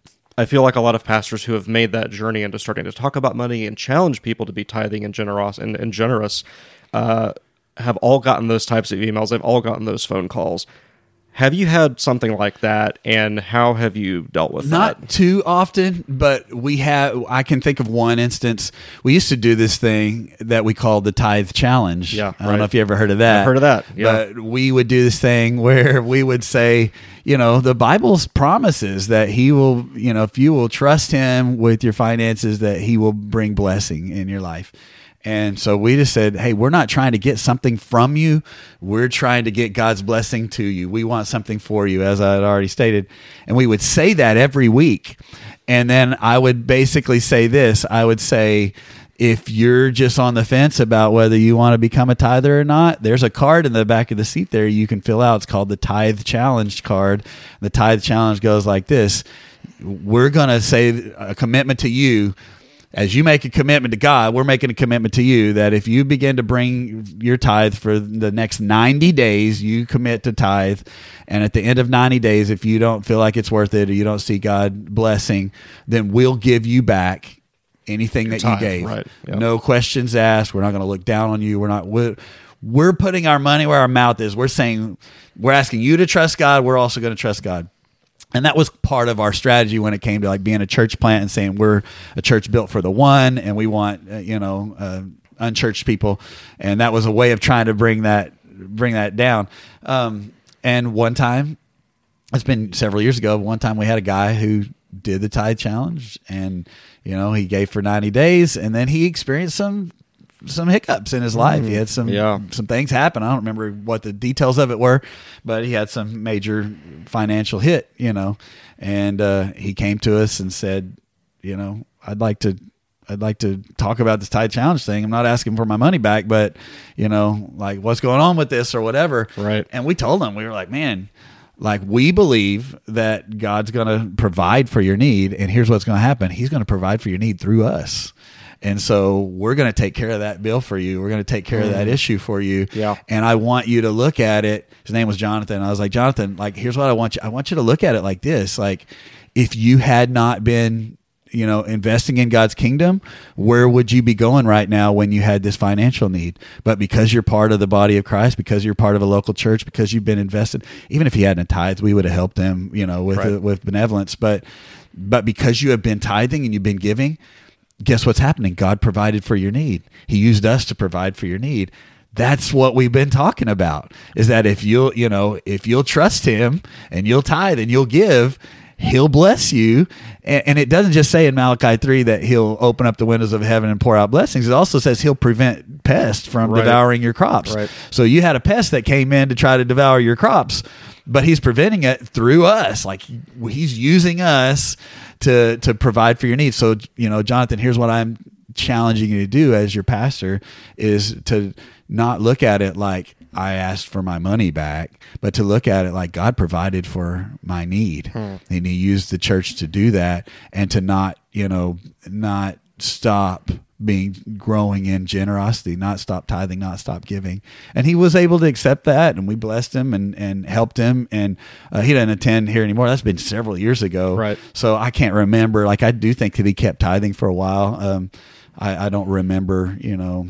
I feel like a lot of pastors who have made that journey into starting to talk about money and challenge people to be tithing and generous and, and generous uh, have all gotten those types of emails. They've all gotten those phone calls. Have you had something like that, and how have you dealt with Not that? too often, but we have. I can think of one instance. We used to do this thing that we called the Tithe Challenge. Yeah, I don't right. know if you ever heard of that. I've heard of that, yeah. But we would do this thing where we would say, you know, the Bible promises that He will, you know, if you will trust Him with your finances, that He will bring blessing in your life. And so we just said, hey, we're not trying to get something from you. We're trying to get God's blessing to you. We want something for you, as I had already stated. And we would say that every week. And then I would basically say this. I would say, if you're just on the fence about whether you want to become a tither or not, there's a card in the back of the seat there you can fill out. It's called the Tithe Challenge card. The Tithe Challenge goes like this. We're going to say a commitment to you. As you make a commitment to God, we're making a commitment to you that if you begin to bring your tithe for the next ninety days, you commit to tithe. And at the end of ninety days, if you don't feel like it's worth it or you don't see God blessing, then we'll give you back anything Your that tithe, you gave. right, yep. No questions asked. We're not going to look down on you. We're not. We're, we're putting our money where our mouth is. We're saying, we're asking you to trust God. We're also going to trust God. And that was part of our strategy when it came to like being a church plant and saying we're a church built for the one, and we want uh, you know uh, unchurched people, and that was a way of trying to bring that bring that down. Um, and one time, it's been several years ago. One time we had a guy who did the tithe challenge, and you know he gave for ninety days, and then he experienced some. some hiccups in his life. He had some Yeah. some things happen. I don't remember what the details of it were, but he had some major financial hit, you know. And uh, he came to us and said, you know, I'd like to I'd like to talk about this tithe challenge thing. I'm not asking for my money back, but you know, like what's going on with this or whatever. Right. And we told him, we were like, man, like we believe that God's going to provide for your need, and here's what's going to happen. He's going to provide for your need through us. And so we're going to take care of that bill for you. We're going to take care mm. of that issue for you. Yeah. And I want you to look at it. His name was Jonathan. I was like, Jonathan, like, here's what I want you. I want you to look at it like this. Like, if you had not been, you know, investing in God's kingdom, where would you be going right now when you had this financial need? But because you're part of the body of Christ, because you're part of a local church, because you've been invested, even if he hadn't tithed, we would have helped him, you know, with, right. uh, with benevolence. But, but because you have been tithing and you've been giving, guess what's happening? God provided for your need. He used us to provide for your need. That's what we've been talking about, is that if you'll, you know, if you'll trust him and you'll tithe and you'll give, he'll bless you. And, and it doesn't just say in Malachi three that he'll open up the windows of heaven and pour out blessings. It also says he'll prevent pests from right. devouring your crops. Right. So you had a pest that came in to try to devour your crops, but he's preventing it through us. Like he's using us to to provide for your needs. So, you know, Jonathan, here's what I'm challenging you to do as your pastor, is to not look at it like I asked for my money back, but to look at it like God provided for my need. Hmm. And he used the church to do that, and to not, you know, not stop being growing in generosity, not stop tithing, not stop giving. And he was able to accept that, and we blessed him and, and helped him. And uh, he doesn't attend here anymore. That's been several years ago. Right. So I can't remember. Like, I do think that he kept tithing for a while. Um, I, I don't remember, you know,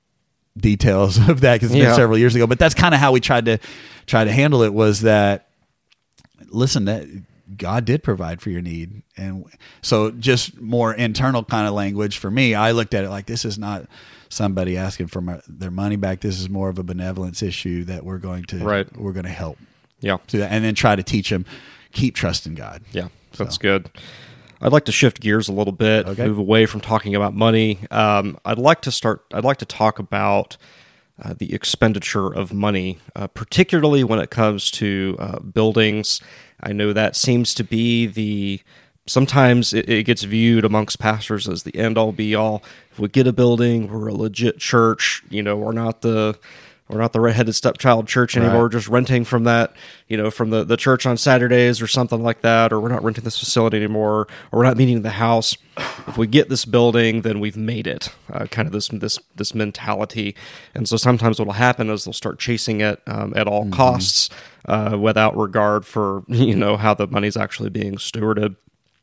details of that because it's yeah. been several years ago. But that's kind of how we tried to try to handle it, was that, listen, that God did provide for your need. And so just more internal kind of language for me, I looked at it like, this is not somebody asking for my, their money back. This is more of a benevolence issue that we're going to, right. we're going to help. Yeah. Do that. And then try to teach them, keep trusting God. Yeah. That's so good. I'd like to shift gears a little bit, okay. move away from talking about money. Um, I'd like to start. I'd like to talk about uh, the expenditure of money, uh, particularly when it comes to uh, buildings. I know that seems to be the. Sometimes it, it gets viewed amongst pastors as the end-all, be-all. If we get a building, we're a legit church. You know, we're not the. We're not the redheaded stepchild church anymore, right. We're just renting from that, you know, from the, the church on Saturdays or something like that, or we're not renting this facility anymore, or we're not meeting the house. If we get this building, then we've made it, uh, kind of this this this mentality. And so sometimes what will happen is they'll start chasing it um, at all mm-hmm. costs uh, without regard for, you know, how the money's actually being stewarded.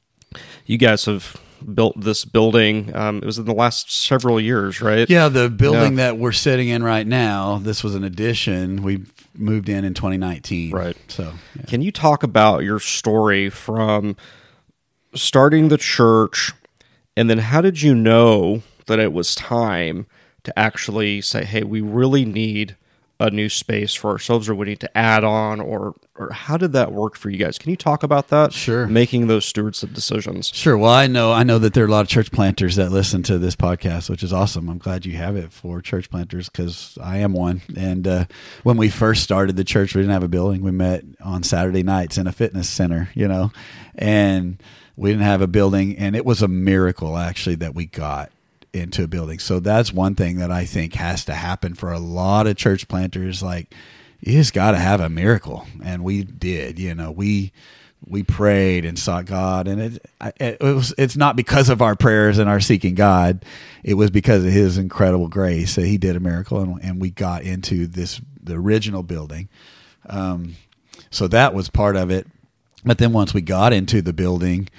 You guys have built this building. Um, it was in the last several years, right? Yeah, the building yeah. that we're sitting in right now, this was an addition. We moved in in twenty nineteen. Right. So, yeah. Can you talk about your story from starting the church, and then how did you know that it was time to actually say, hey, we really need a new space for ourselves, or we need to add on, or or how did that work for you guys? Can you talk about that? Sure. Making those stewardship decisions. Sure. Well, I know I know that there are a lot of church planters that listen to this podcast, which is awesome. I'm glad you have it for church planters, because I am one. And uh, when we first started the church, we didn't have a building. We met on Saturday nights in a fitness center, you know, and we didn't have a building. And it was a miracle, actually, that we got into a building. So that's one thing that I think has to happen for a lot of church planters. Like, you just got to have a miracle, and we did. You know, we we prayed and sought God, and it it was it's not because of our prayers and our seeking God. It was because of His incredible grace that He did a miracle, and, and we got into this the original building. Um, so that was part of it. But then once we got into the building,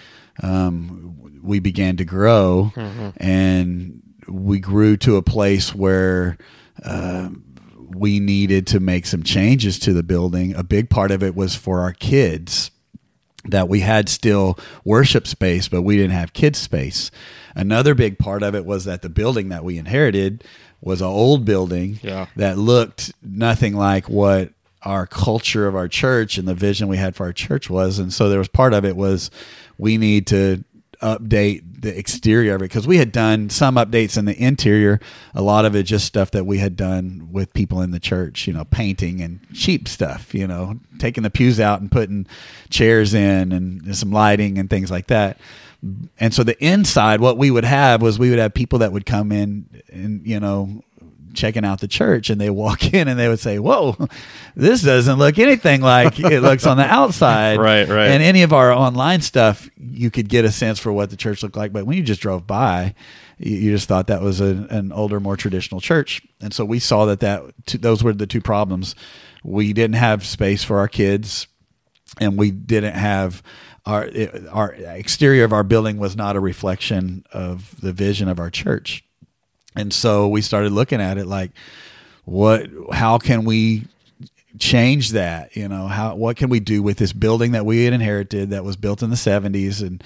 um, we began to grow, mm-hmm. and we grew to a place where uh, we needed to make some changes to the building. A big part of it was for our kids, that we had still worship space, but we didn't have kids space. Another big part of it was that the building that we inherited was an old building yeah. that looked nothing like what our culture of our church and the vision we had for our church was. And so there was part of it was we need to update the exterior of it, because we had done some updates in the interior. A lot of it just stuff that we had done with people in the church, you know, painting and cheap stuff, you know, taking the pews out and putting chairs in and some lighting and things like that. And so the inside, what we would have was we would have people that would come in and, you know, checking out the church, and they walk in and they would say, whoa, this doesn't look anything like it looks on the outside. Right, right. And any of our online stuff, you could get a sense for what the church looked like. But when you just drove by, you, you just thought that was a, an older, more traditional church. And so we saw that, that t- those were the two problems. We didn't have space for our kids, and we didn't have our, our exterior of our building was not a reflection of the vision of our church. And so we started looking at it like, what? How can we change that? You know, how? What can we do with this building that we had inherited that was built in the seventies and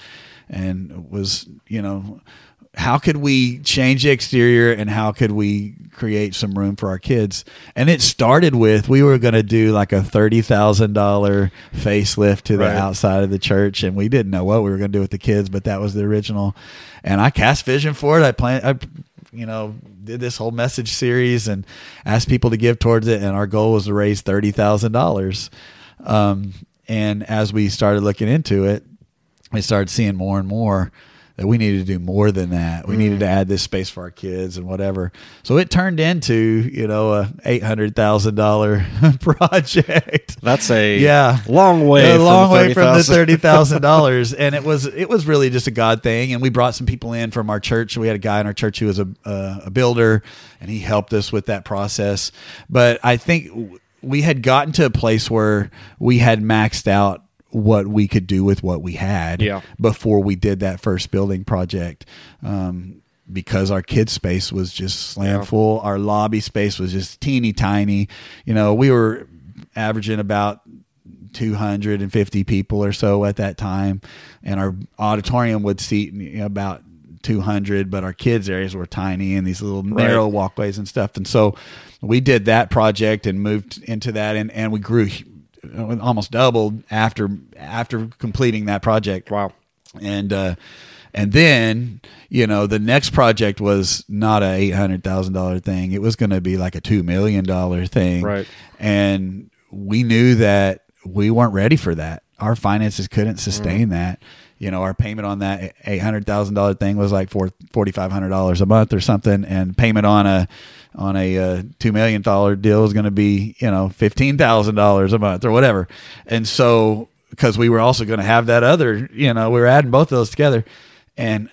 and was, you know, how could we change the exterior, and how could we create some room for our kids? And it started with, we were going to do like a thirty thousand dollars facelift to the right. outside of the church, and we didn't know what we were going to do with the kids, but that was the original. And I cast vision for it. I planned. I, you know, did this whole message series and asked people to give towards it. And our goal was to raise thirty thousand dollars. Um, and as we started looking into it, we started seeing more and more that we needed to do more than that. We mm. needed to add this space for our kids and whatever. So it turned into, you know, a eight hundred thousand dollars project. That's a yeah. long way a from long the way from the thirty thousand dollars. And it was it was really just a God thing. And we brought some people in from our church. We had a guy in our church who was a, a, a builder, and he helped us with that process. But I think we had gotten to a place where we had maxed out what we could do with what we had yeah. before we did that first building project. Um, because our kids space was just slam yeah. full. Our lobby space was just teeny tiny. You know, we were averaging about two hundred fifty people or so at that time. And our auditorium would seat, you know, about two hundred, but our kids areas were tiny and these little narrow right. walkways and stuff. And so we did that project and moved into that, and, and we grew almost doubled after after completing that project. Wow. And uh, and then, you know, the next project was not a eight hundred thousand dollars thing. It was going to be like a two million dollars thing. Right. And we knew that we weren't ready for that. Our finances couldn't sustain mm. that. You know, our payment on that eight hundred thousand dollars thing was like four forty-five hundred dollars a month or something. And payment on a on a uh, two million dollars deal is going to be, you know, fifteen thousand dollars a month or whatever. And so, because we were also going to have that other, you know, we were adding both of those together. And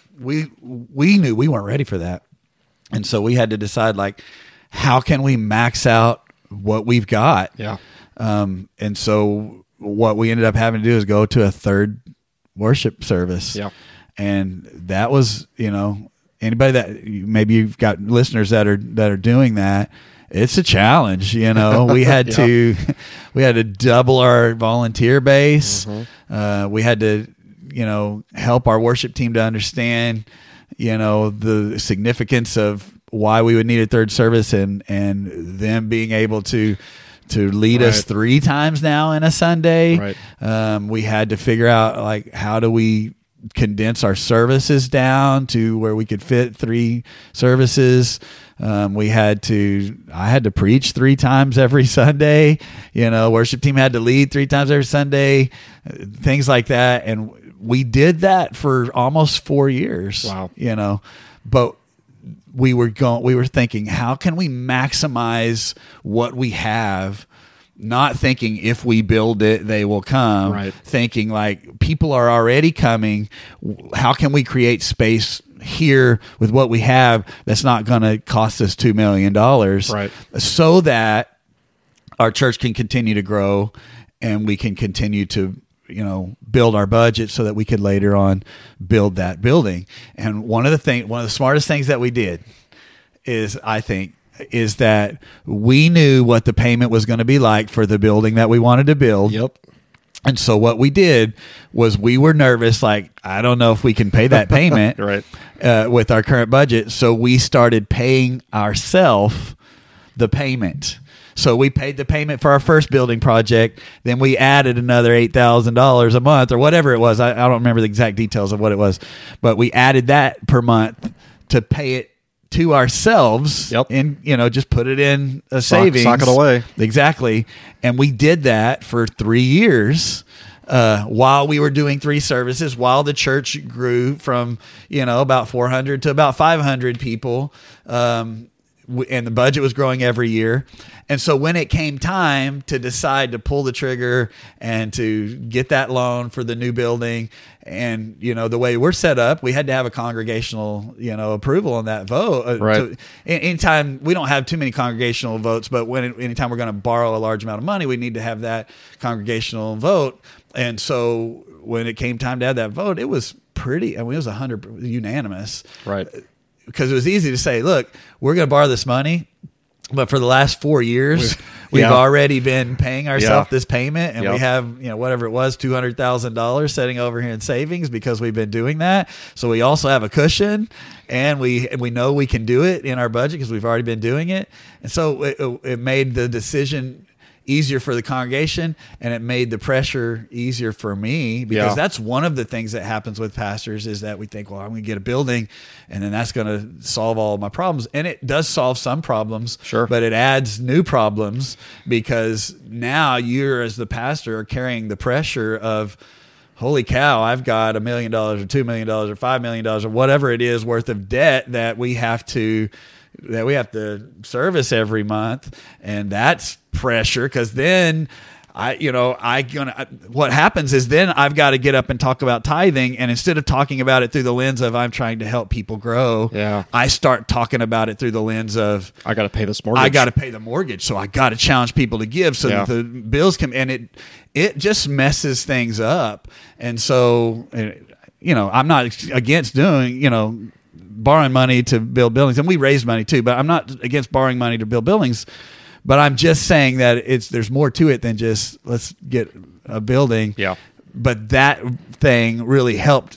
we we knew we weren't ready for that. And so we had to decide, like, how can we max out what we've got? Yeah. Um, and so what we ended up having to do is go to a third worship service. Yeah. And that was, you know, anybody that maybe you've got listeners that are that are doing that, it's a challenge. You know, we had yeah. to we had to double our volunteer base. Mm-hmm. Uh, we had to, you know, help our worship team to understand, you know, the significance of why we would need a third service, and and them being able to to lead right. us three times now in a Sunday. Right. Um, we had to figure out, like, how do we condense our services down to where we could fit three services. Um, we had to, I had to preach three times every Sunday, you know, worship team had to lead three times every Sunday, things like that. And we did that for almost four years. Wow. You know, but we were going, we were thinking, how can we maximize what we have? Not thinking if we build it, they will come. Right. Thinking like, people are already coming. How can we create space here with what we have that's not going to cost us two million dollars? Right. So that our church can continue to grow and we can continue to, you know, build our budget so that we could later on build that building. And one of the thing, one of the smartest things that we did is, I think, is that we knew what the payment was going to be like for the building that we wanted to build. Yep. And so what we did was, we were nervous, like, I don't know if we can pay that payment right. uh, with our current budget. So we started paying ourselves the payment. So we paid the payment for our first building project. Then we added another eight thousand dollars a month or whatever it was. I, I don't remember the exact details of what it was, but we added that per month to pay it to ourselves. Yep. And, you know, just put it in a savings. Sock, sock it away. Exactly. And we did that for three years. Uh, while we were doing three services, while the church grew from, you know, about four hundred to about five hundred people, um, and the budget was growing every year. And so when it came time to decide to pull the trigger and to get that loan for the new building, and, you know, the way we're set up, we had to have a congregational, you know, approval on that vote. Right. So anytime, we don't have too many congregational votes, but when anytime we're going to borrow a large amount of money, we need to have that congregational vote. And so when it came time to have that vote, it was pretty, I mean, it was a hundred unanimous. Right. Because it was easy to say, look, we're going to borrow this money, but for the last four years, we've, we've yeah. already been paying ourselves yeah. this payment, and yep. we have, you know, whatever it was, two hundred thousand dollars sitting over here in savings because we've been doing that. So we also have a cushion, and we we know we can do it in our budget because we've already been doing it. And so it, it made the decision easier for the congregation, and it made the pressure easier for me, because yeah. that's one of the things that happens with pastors, is that we think, well, I'm going to get a building and then that's going to solve all of my problems. And it does solve some problems, sure, but it adds new problems, because now you're, as the pastor, are carrying the pressure of, holy cow, I've got a million dollars or two million dollars or five million dollars or whatever it is worth of debt that we have to that we have to service every month. And that's pressure, because then I, you know, I gonna, what happens is then I've got to get up and talk about tithing. And instead of talking about it through the lens of, I'm trying to help people grow, yeah, I start talking about it through the lens of, I got to pay this mortgage. I got to pay the mortgage. So I got to challenge people to give so yeah. that the bills come, and it, it just messes things up. And so, you know, I'm not against doing, you know, borrowing money to build buildings, and we raise money too, but I'm not against borrowing money to build buildings. But I'm just saying that it's, there's more to it than just, let's get a building. Yeah. But that thing really helped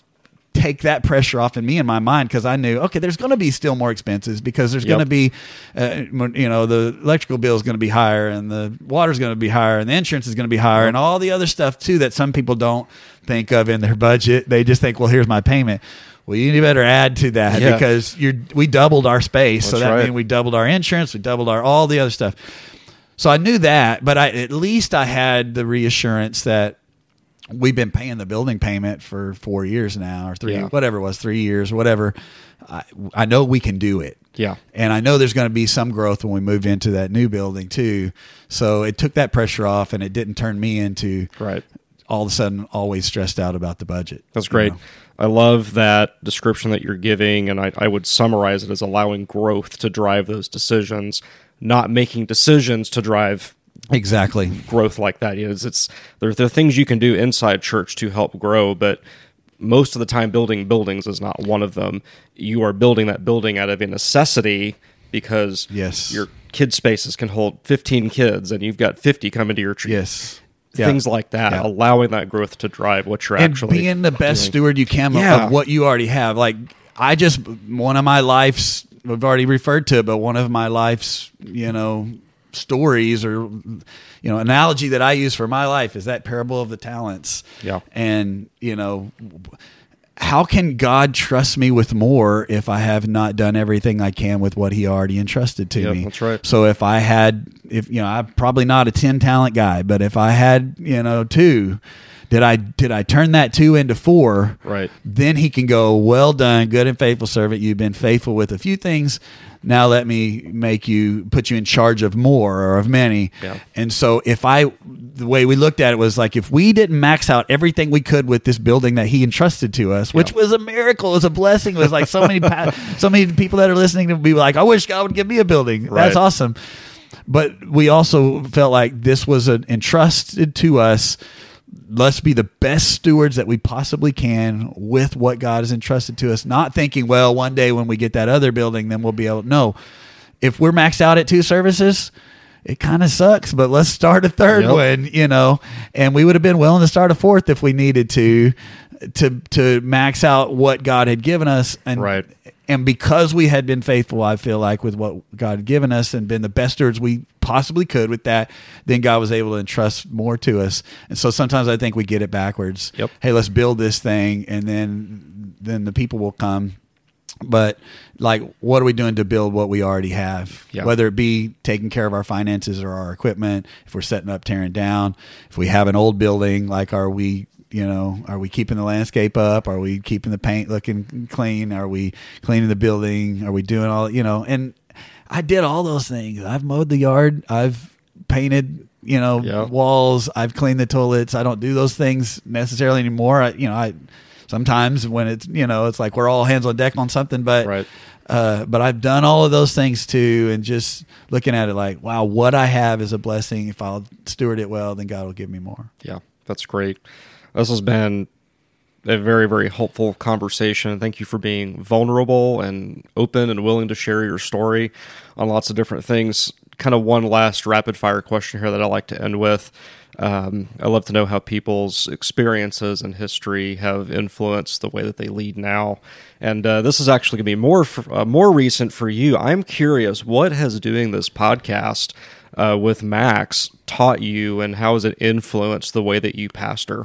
take that pressure off in me in my mind, because I knew, okay, there's going to be still more expenses, because there's Yep. going to be, uh, you know, the electrical bill is going to be higher, and the water's going to be higher, and the insurance is going to be higher, Yep. and all the other stuff too that some people don't think of in their budget. They just think, well, here's my payment. Well, you better add to that Yeah. because you're we doubled our space, so That's that right. means we doubled our insurance, we doubled our all the other stuff. So I knew that, but I, at least I had the reassurance that we've been paying the building payment for four years now, or three, Yeah. whatever it was, three years, whatever. I, I know we can do it. Yeah. And I know there's going to be some growth when we move into that new building too. So it took that pressure off, and it didn't turn me into Right. all of a sudden always stressed out about the budget. That's you great. know? I love that description that you're giving, and I, I would summarize it as allowing growth to drive those decisions, not making decisions to drive Exactly. growth like that. You know, it's, it's there, there are things you can do inside church to help grow, but most of the time building buildings is not one of them. You are building that building out of a necessity because Yes. your kid spaces can hold fifteen kids and you've got fifty coming to your church. Yes. Things like that, Yeah. allowing that growth to drive what you're And actually being the best doing. steward you can Yeah. of what you already have. Like, I just, one of my life's, we've already referred to it, but one of my life's, you know, stories or, you know, analogy that I use for my life is that parable of the talents. Yeah. And, you know, how can God trust me with more if I have not done everything I can with what he already entrusted to Yep, me? that's right. So if I had, if, you know, I'm probably not a ten talent guy, but if I had, you know, two, did I, did I turn that two into four? Right. Then he can go, well done, good and faithful servant. You've been faithful with a few things. Now let me make you, put you in charge of more or of many. Yeah. And so if I, the way we looked at it was like, if we didn't max out everything we could with this building that he entrusted to us, which Yeah. was a miracle, it was a blessing. It was like so many, pa- so many people that are listening to be like, I wish God would give me a building. Right. That's awesome. But we also felt like this was an entrusted to us. Let's be the best stewards that we possibly can with what God has entrusted to us. Not thinking, well, one day when we get that other building, then we'll be able. No, if we're maxed out at two services, it kind of sucks. But let's start a third Yep. one, you know. And we would have been willing to start a fourth if we needed to, to to max out what God had given us. And Right. And because we had been faithful, I feel like, with what God had given us and been the best stewards we possibly could with that, then God was able to entrust more to us. And so sometimes I think we get it backwards. Yep. Hey, let's build this thing, and then then the people will come. But like, what are we doing to build what we already have? Yeah. Whether it be taking care of our finances or our equipment, if we're setting up, tearing down, if we have an old building, like, are we, you know, are we keeping the landscape up? Are we keeping the paint looking clean? Are we cleaning the building? Are we doing all, you know, and I did all those things. I've mowed the yard. I've painted, you know, Yeah. walls. I've cleaned the toilets. I don't do those things necessarily anymore. I, you know, I, sometimes when it's, you know, it's like we're all hands on deck on something, but, Right. uh, but I've done all of those things too. And just looking at it like, wow, what I have is a blessing. If I'll steward it well, then God will give me more. Yeah, that's great. This has been a very, very helpful conversation. Thank you for being vulnerable and open and willing to share your story on lots of different things. Kind of one last rapid fire question here that I like to end with. Um, I love to know how people's experiences and history have influenced the way that they lead now. And uh, this is actually going to be more for, uh, more recent for you. I'm curious, what has doing this podcast uh, with Max taught you, and how has it influenced the way that you pastor?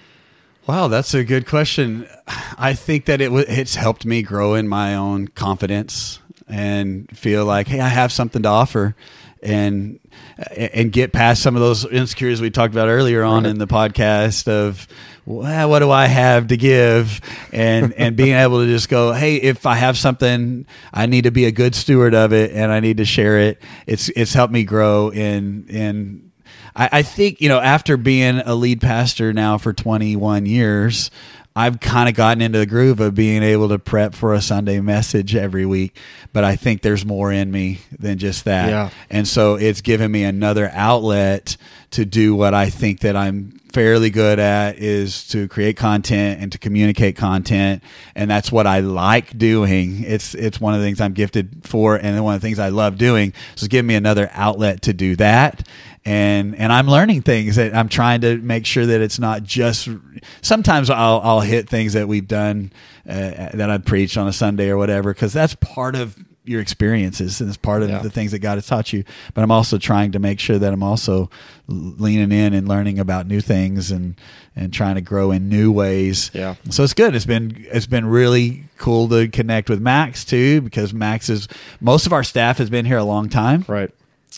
Wow, that's a good question. I think that it w- it's helped me grow in my own confidence and feel like, hey, I have something to offer, and and get past some of those insecurities we talked about earlier on Right. in the podcast of, well, what do I have to give, and and being able to just go, hey, if I have something, I need to be a good steward of it, and I need to share it. It's it's helped me grow in in. I, I think, you know, after being a lead pastor now for twenty-one years, I've kind of gotten into the groove of being able to prep for a Sunday message every week. But I think there's more in me than just that. Yeah. And so it's given me another outlet to do what I think that I'm fairly good at, is to create content and to communicate content. And that's what I like doing. It's it's one of the things I'm gifted for, and one of the things I love doing. So it's given me another outlet to do that. and and I'm learning things that I'm trying to make sure that it's not just. Sometimes I'll I'll hit things that we've done uh, that I preached on a Sunday or whatever, because that's part of your experiences and it's part of yeah. the things that God has taught you. But I'm also trying to make sure that I'm also leaning in and learning about new things and and trying to grow in new ways. Yeah. So it's good. It's been it's been really cool to connect with Max too, because Max is most of our staff has been here a long time. Right.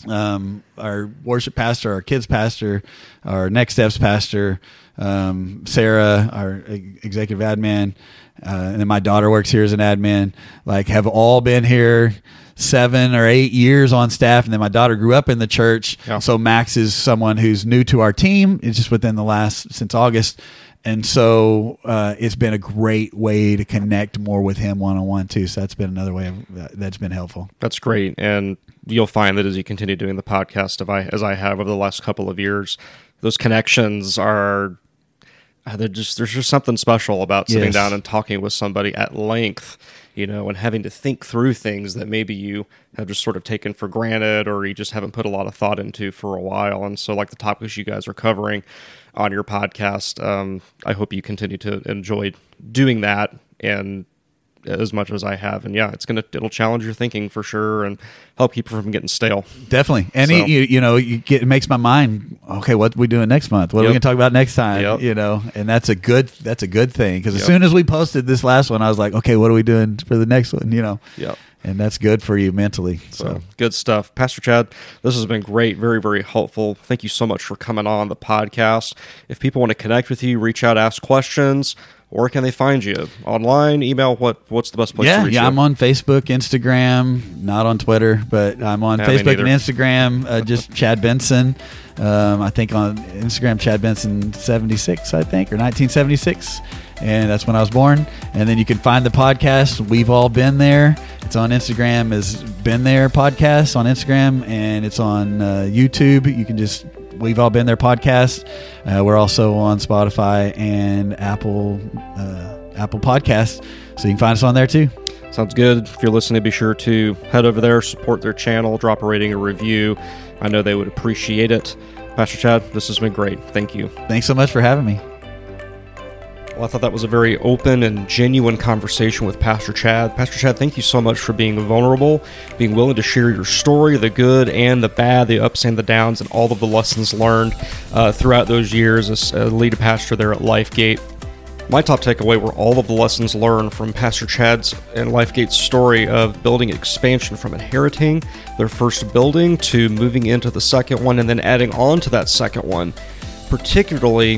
Um, our worship pastor, our kids pastor, our Next Steps pastor, um, Sarah, our executive admin, uh, and then my daughter works here as an admin, like have all been here seven or eight years on staff. And then my daughter grew up in the church. Yeah. So Max is someone who's new to our team. It's just within the last, since August. And so uh, it's been a great way to connect more with him one-on-one too. So that's been another way of, uh, that's been helpful. That's great. And you'll find that as you continue doing the podcast, if I, as I have over the last couple of years, those connections are, they're just, there's just something special about sitting Yes. down and talking with somebody at length, you know, and having to think through things that maybe you have just sort of taken for granted or you just haven't put a lot of thought into for a while. And so like the topics you guys are covering on your podcast, um, I hope you continue to enjoy doing that and as much as I have. And yeah, it's going to, it'll challenge your thinking for sure and help keep you from getting stale. Definitely. And So- it, you, you know, you get, it makes my mind, okay, what are we doing next month? What are we Yep. going to talk about next time? Yep. You know, and that's a good, that's a good thing. Cause as Yep. soon as we posted this last one, I was like, okay, what are we doing for the next one? You know? Yep. And that's good for you mentally. So So good stuff. Pastor Chad, this has been great. Very, very helpful. Thank you so much for coming on the podcast. If people want to connect with you, reach out, ask questions, where can they find you? Online, email, what? What's the best place yeah, to reach yeah, you? I'm on Facebook, Instagram, not on Twitter, but I'm on Yeah, me Facebook and neither. Instagram, uh, just Chad Benson. Um, I think on Instagram, Chad Benson seventy-six, I think, or nineteen seventy-six. And that's when I was born. And then you can find the podcast. We've all been there. It's on Instagram as Been There Podcast on Instagram, and it's on uh, YouTube. You can just We've All Been There Podcast. Uh, we're also on Spotify and Apple uh, Apple Podcasts, so you can find us on there too. Sounds good. If you're listening, be sure to head over there, support their channel, drop a rating, a review. I know they would appreciate it. Pastor Chad, this has been great. Thank you. Thanks so much for having me. Well, I thought that was a very open and genuine conversation with Pastor Chad. Pastor Chad, thank you so much for being vulnerable, being willing to share your story, the good and the bad, the ups and the downs, and all of the lessons learned uh, throughout those years as a lead pastor there at LifeGate. My top takeaway were all of the lessons learned from Pastor Chad's and LifeGate's story of building expansion from inheriting their first building to moving into the second one and then adding on to that second one, particularly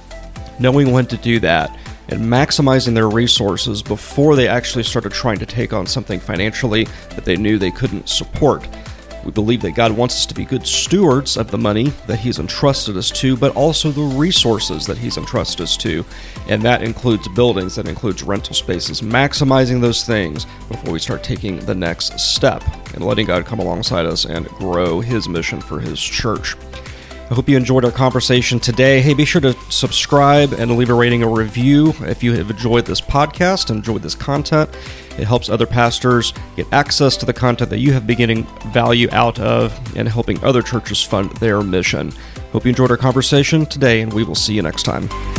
knowing when to do that and maximizing their resources before they actually started trying to take on something financially that they knew they couldn't support. We believe that God wants us to be good stewards of the money that He's entrusted us to, but also the resources that He's entrusted us to. And that includes buildings, that includes rental spaces, maximizing those things before we start taking the next step and letting God come alongside us and grow His mission for His church. I hope you enjoyed our conversation today. Hey, be sure to subscribe and leave a rating or review if you have enjoyed this podcast and enjoyed this content. It helps other pastors get access to the content that you have been getting value out of and helping other churches fund their mission. Hope you enjoyed our conversation today, and we will see you next time.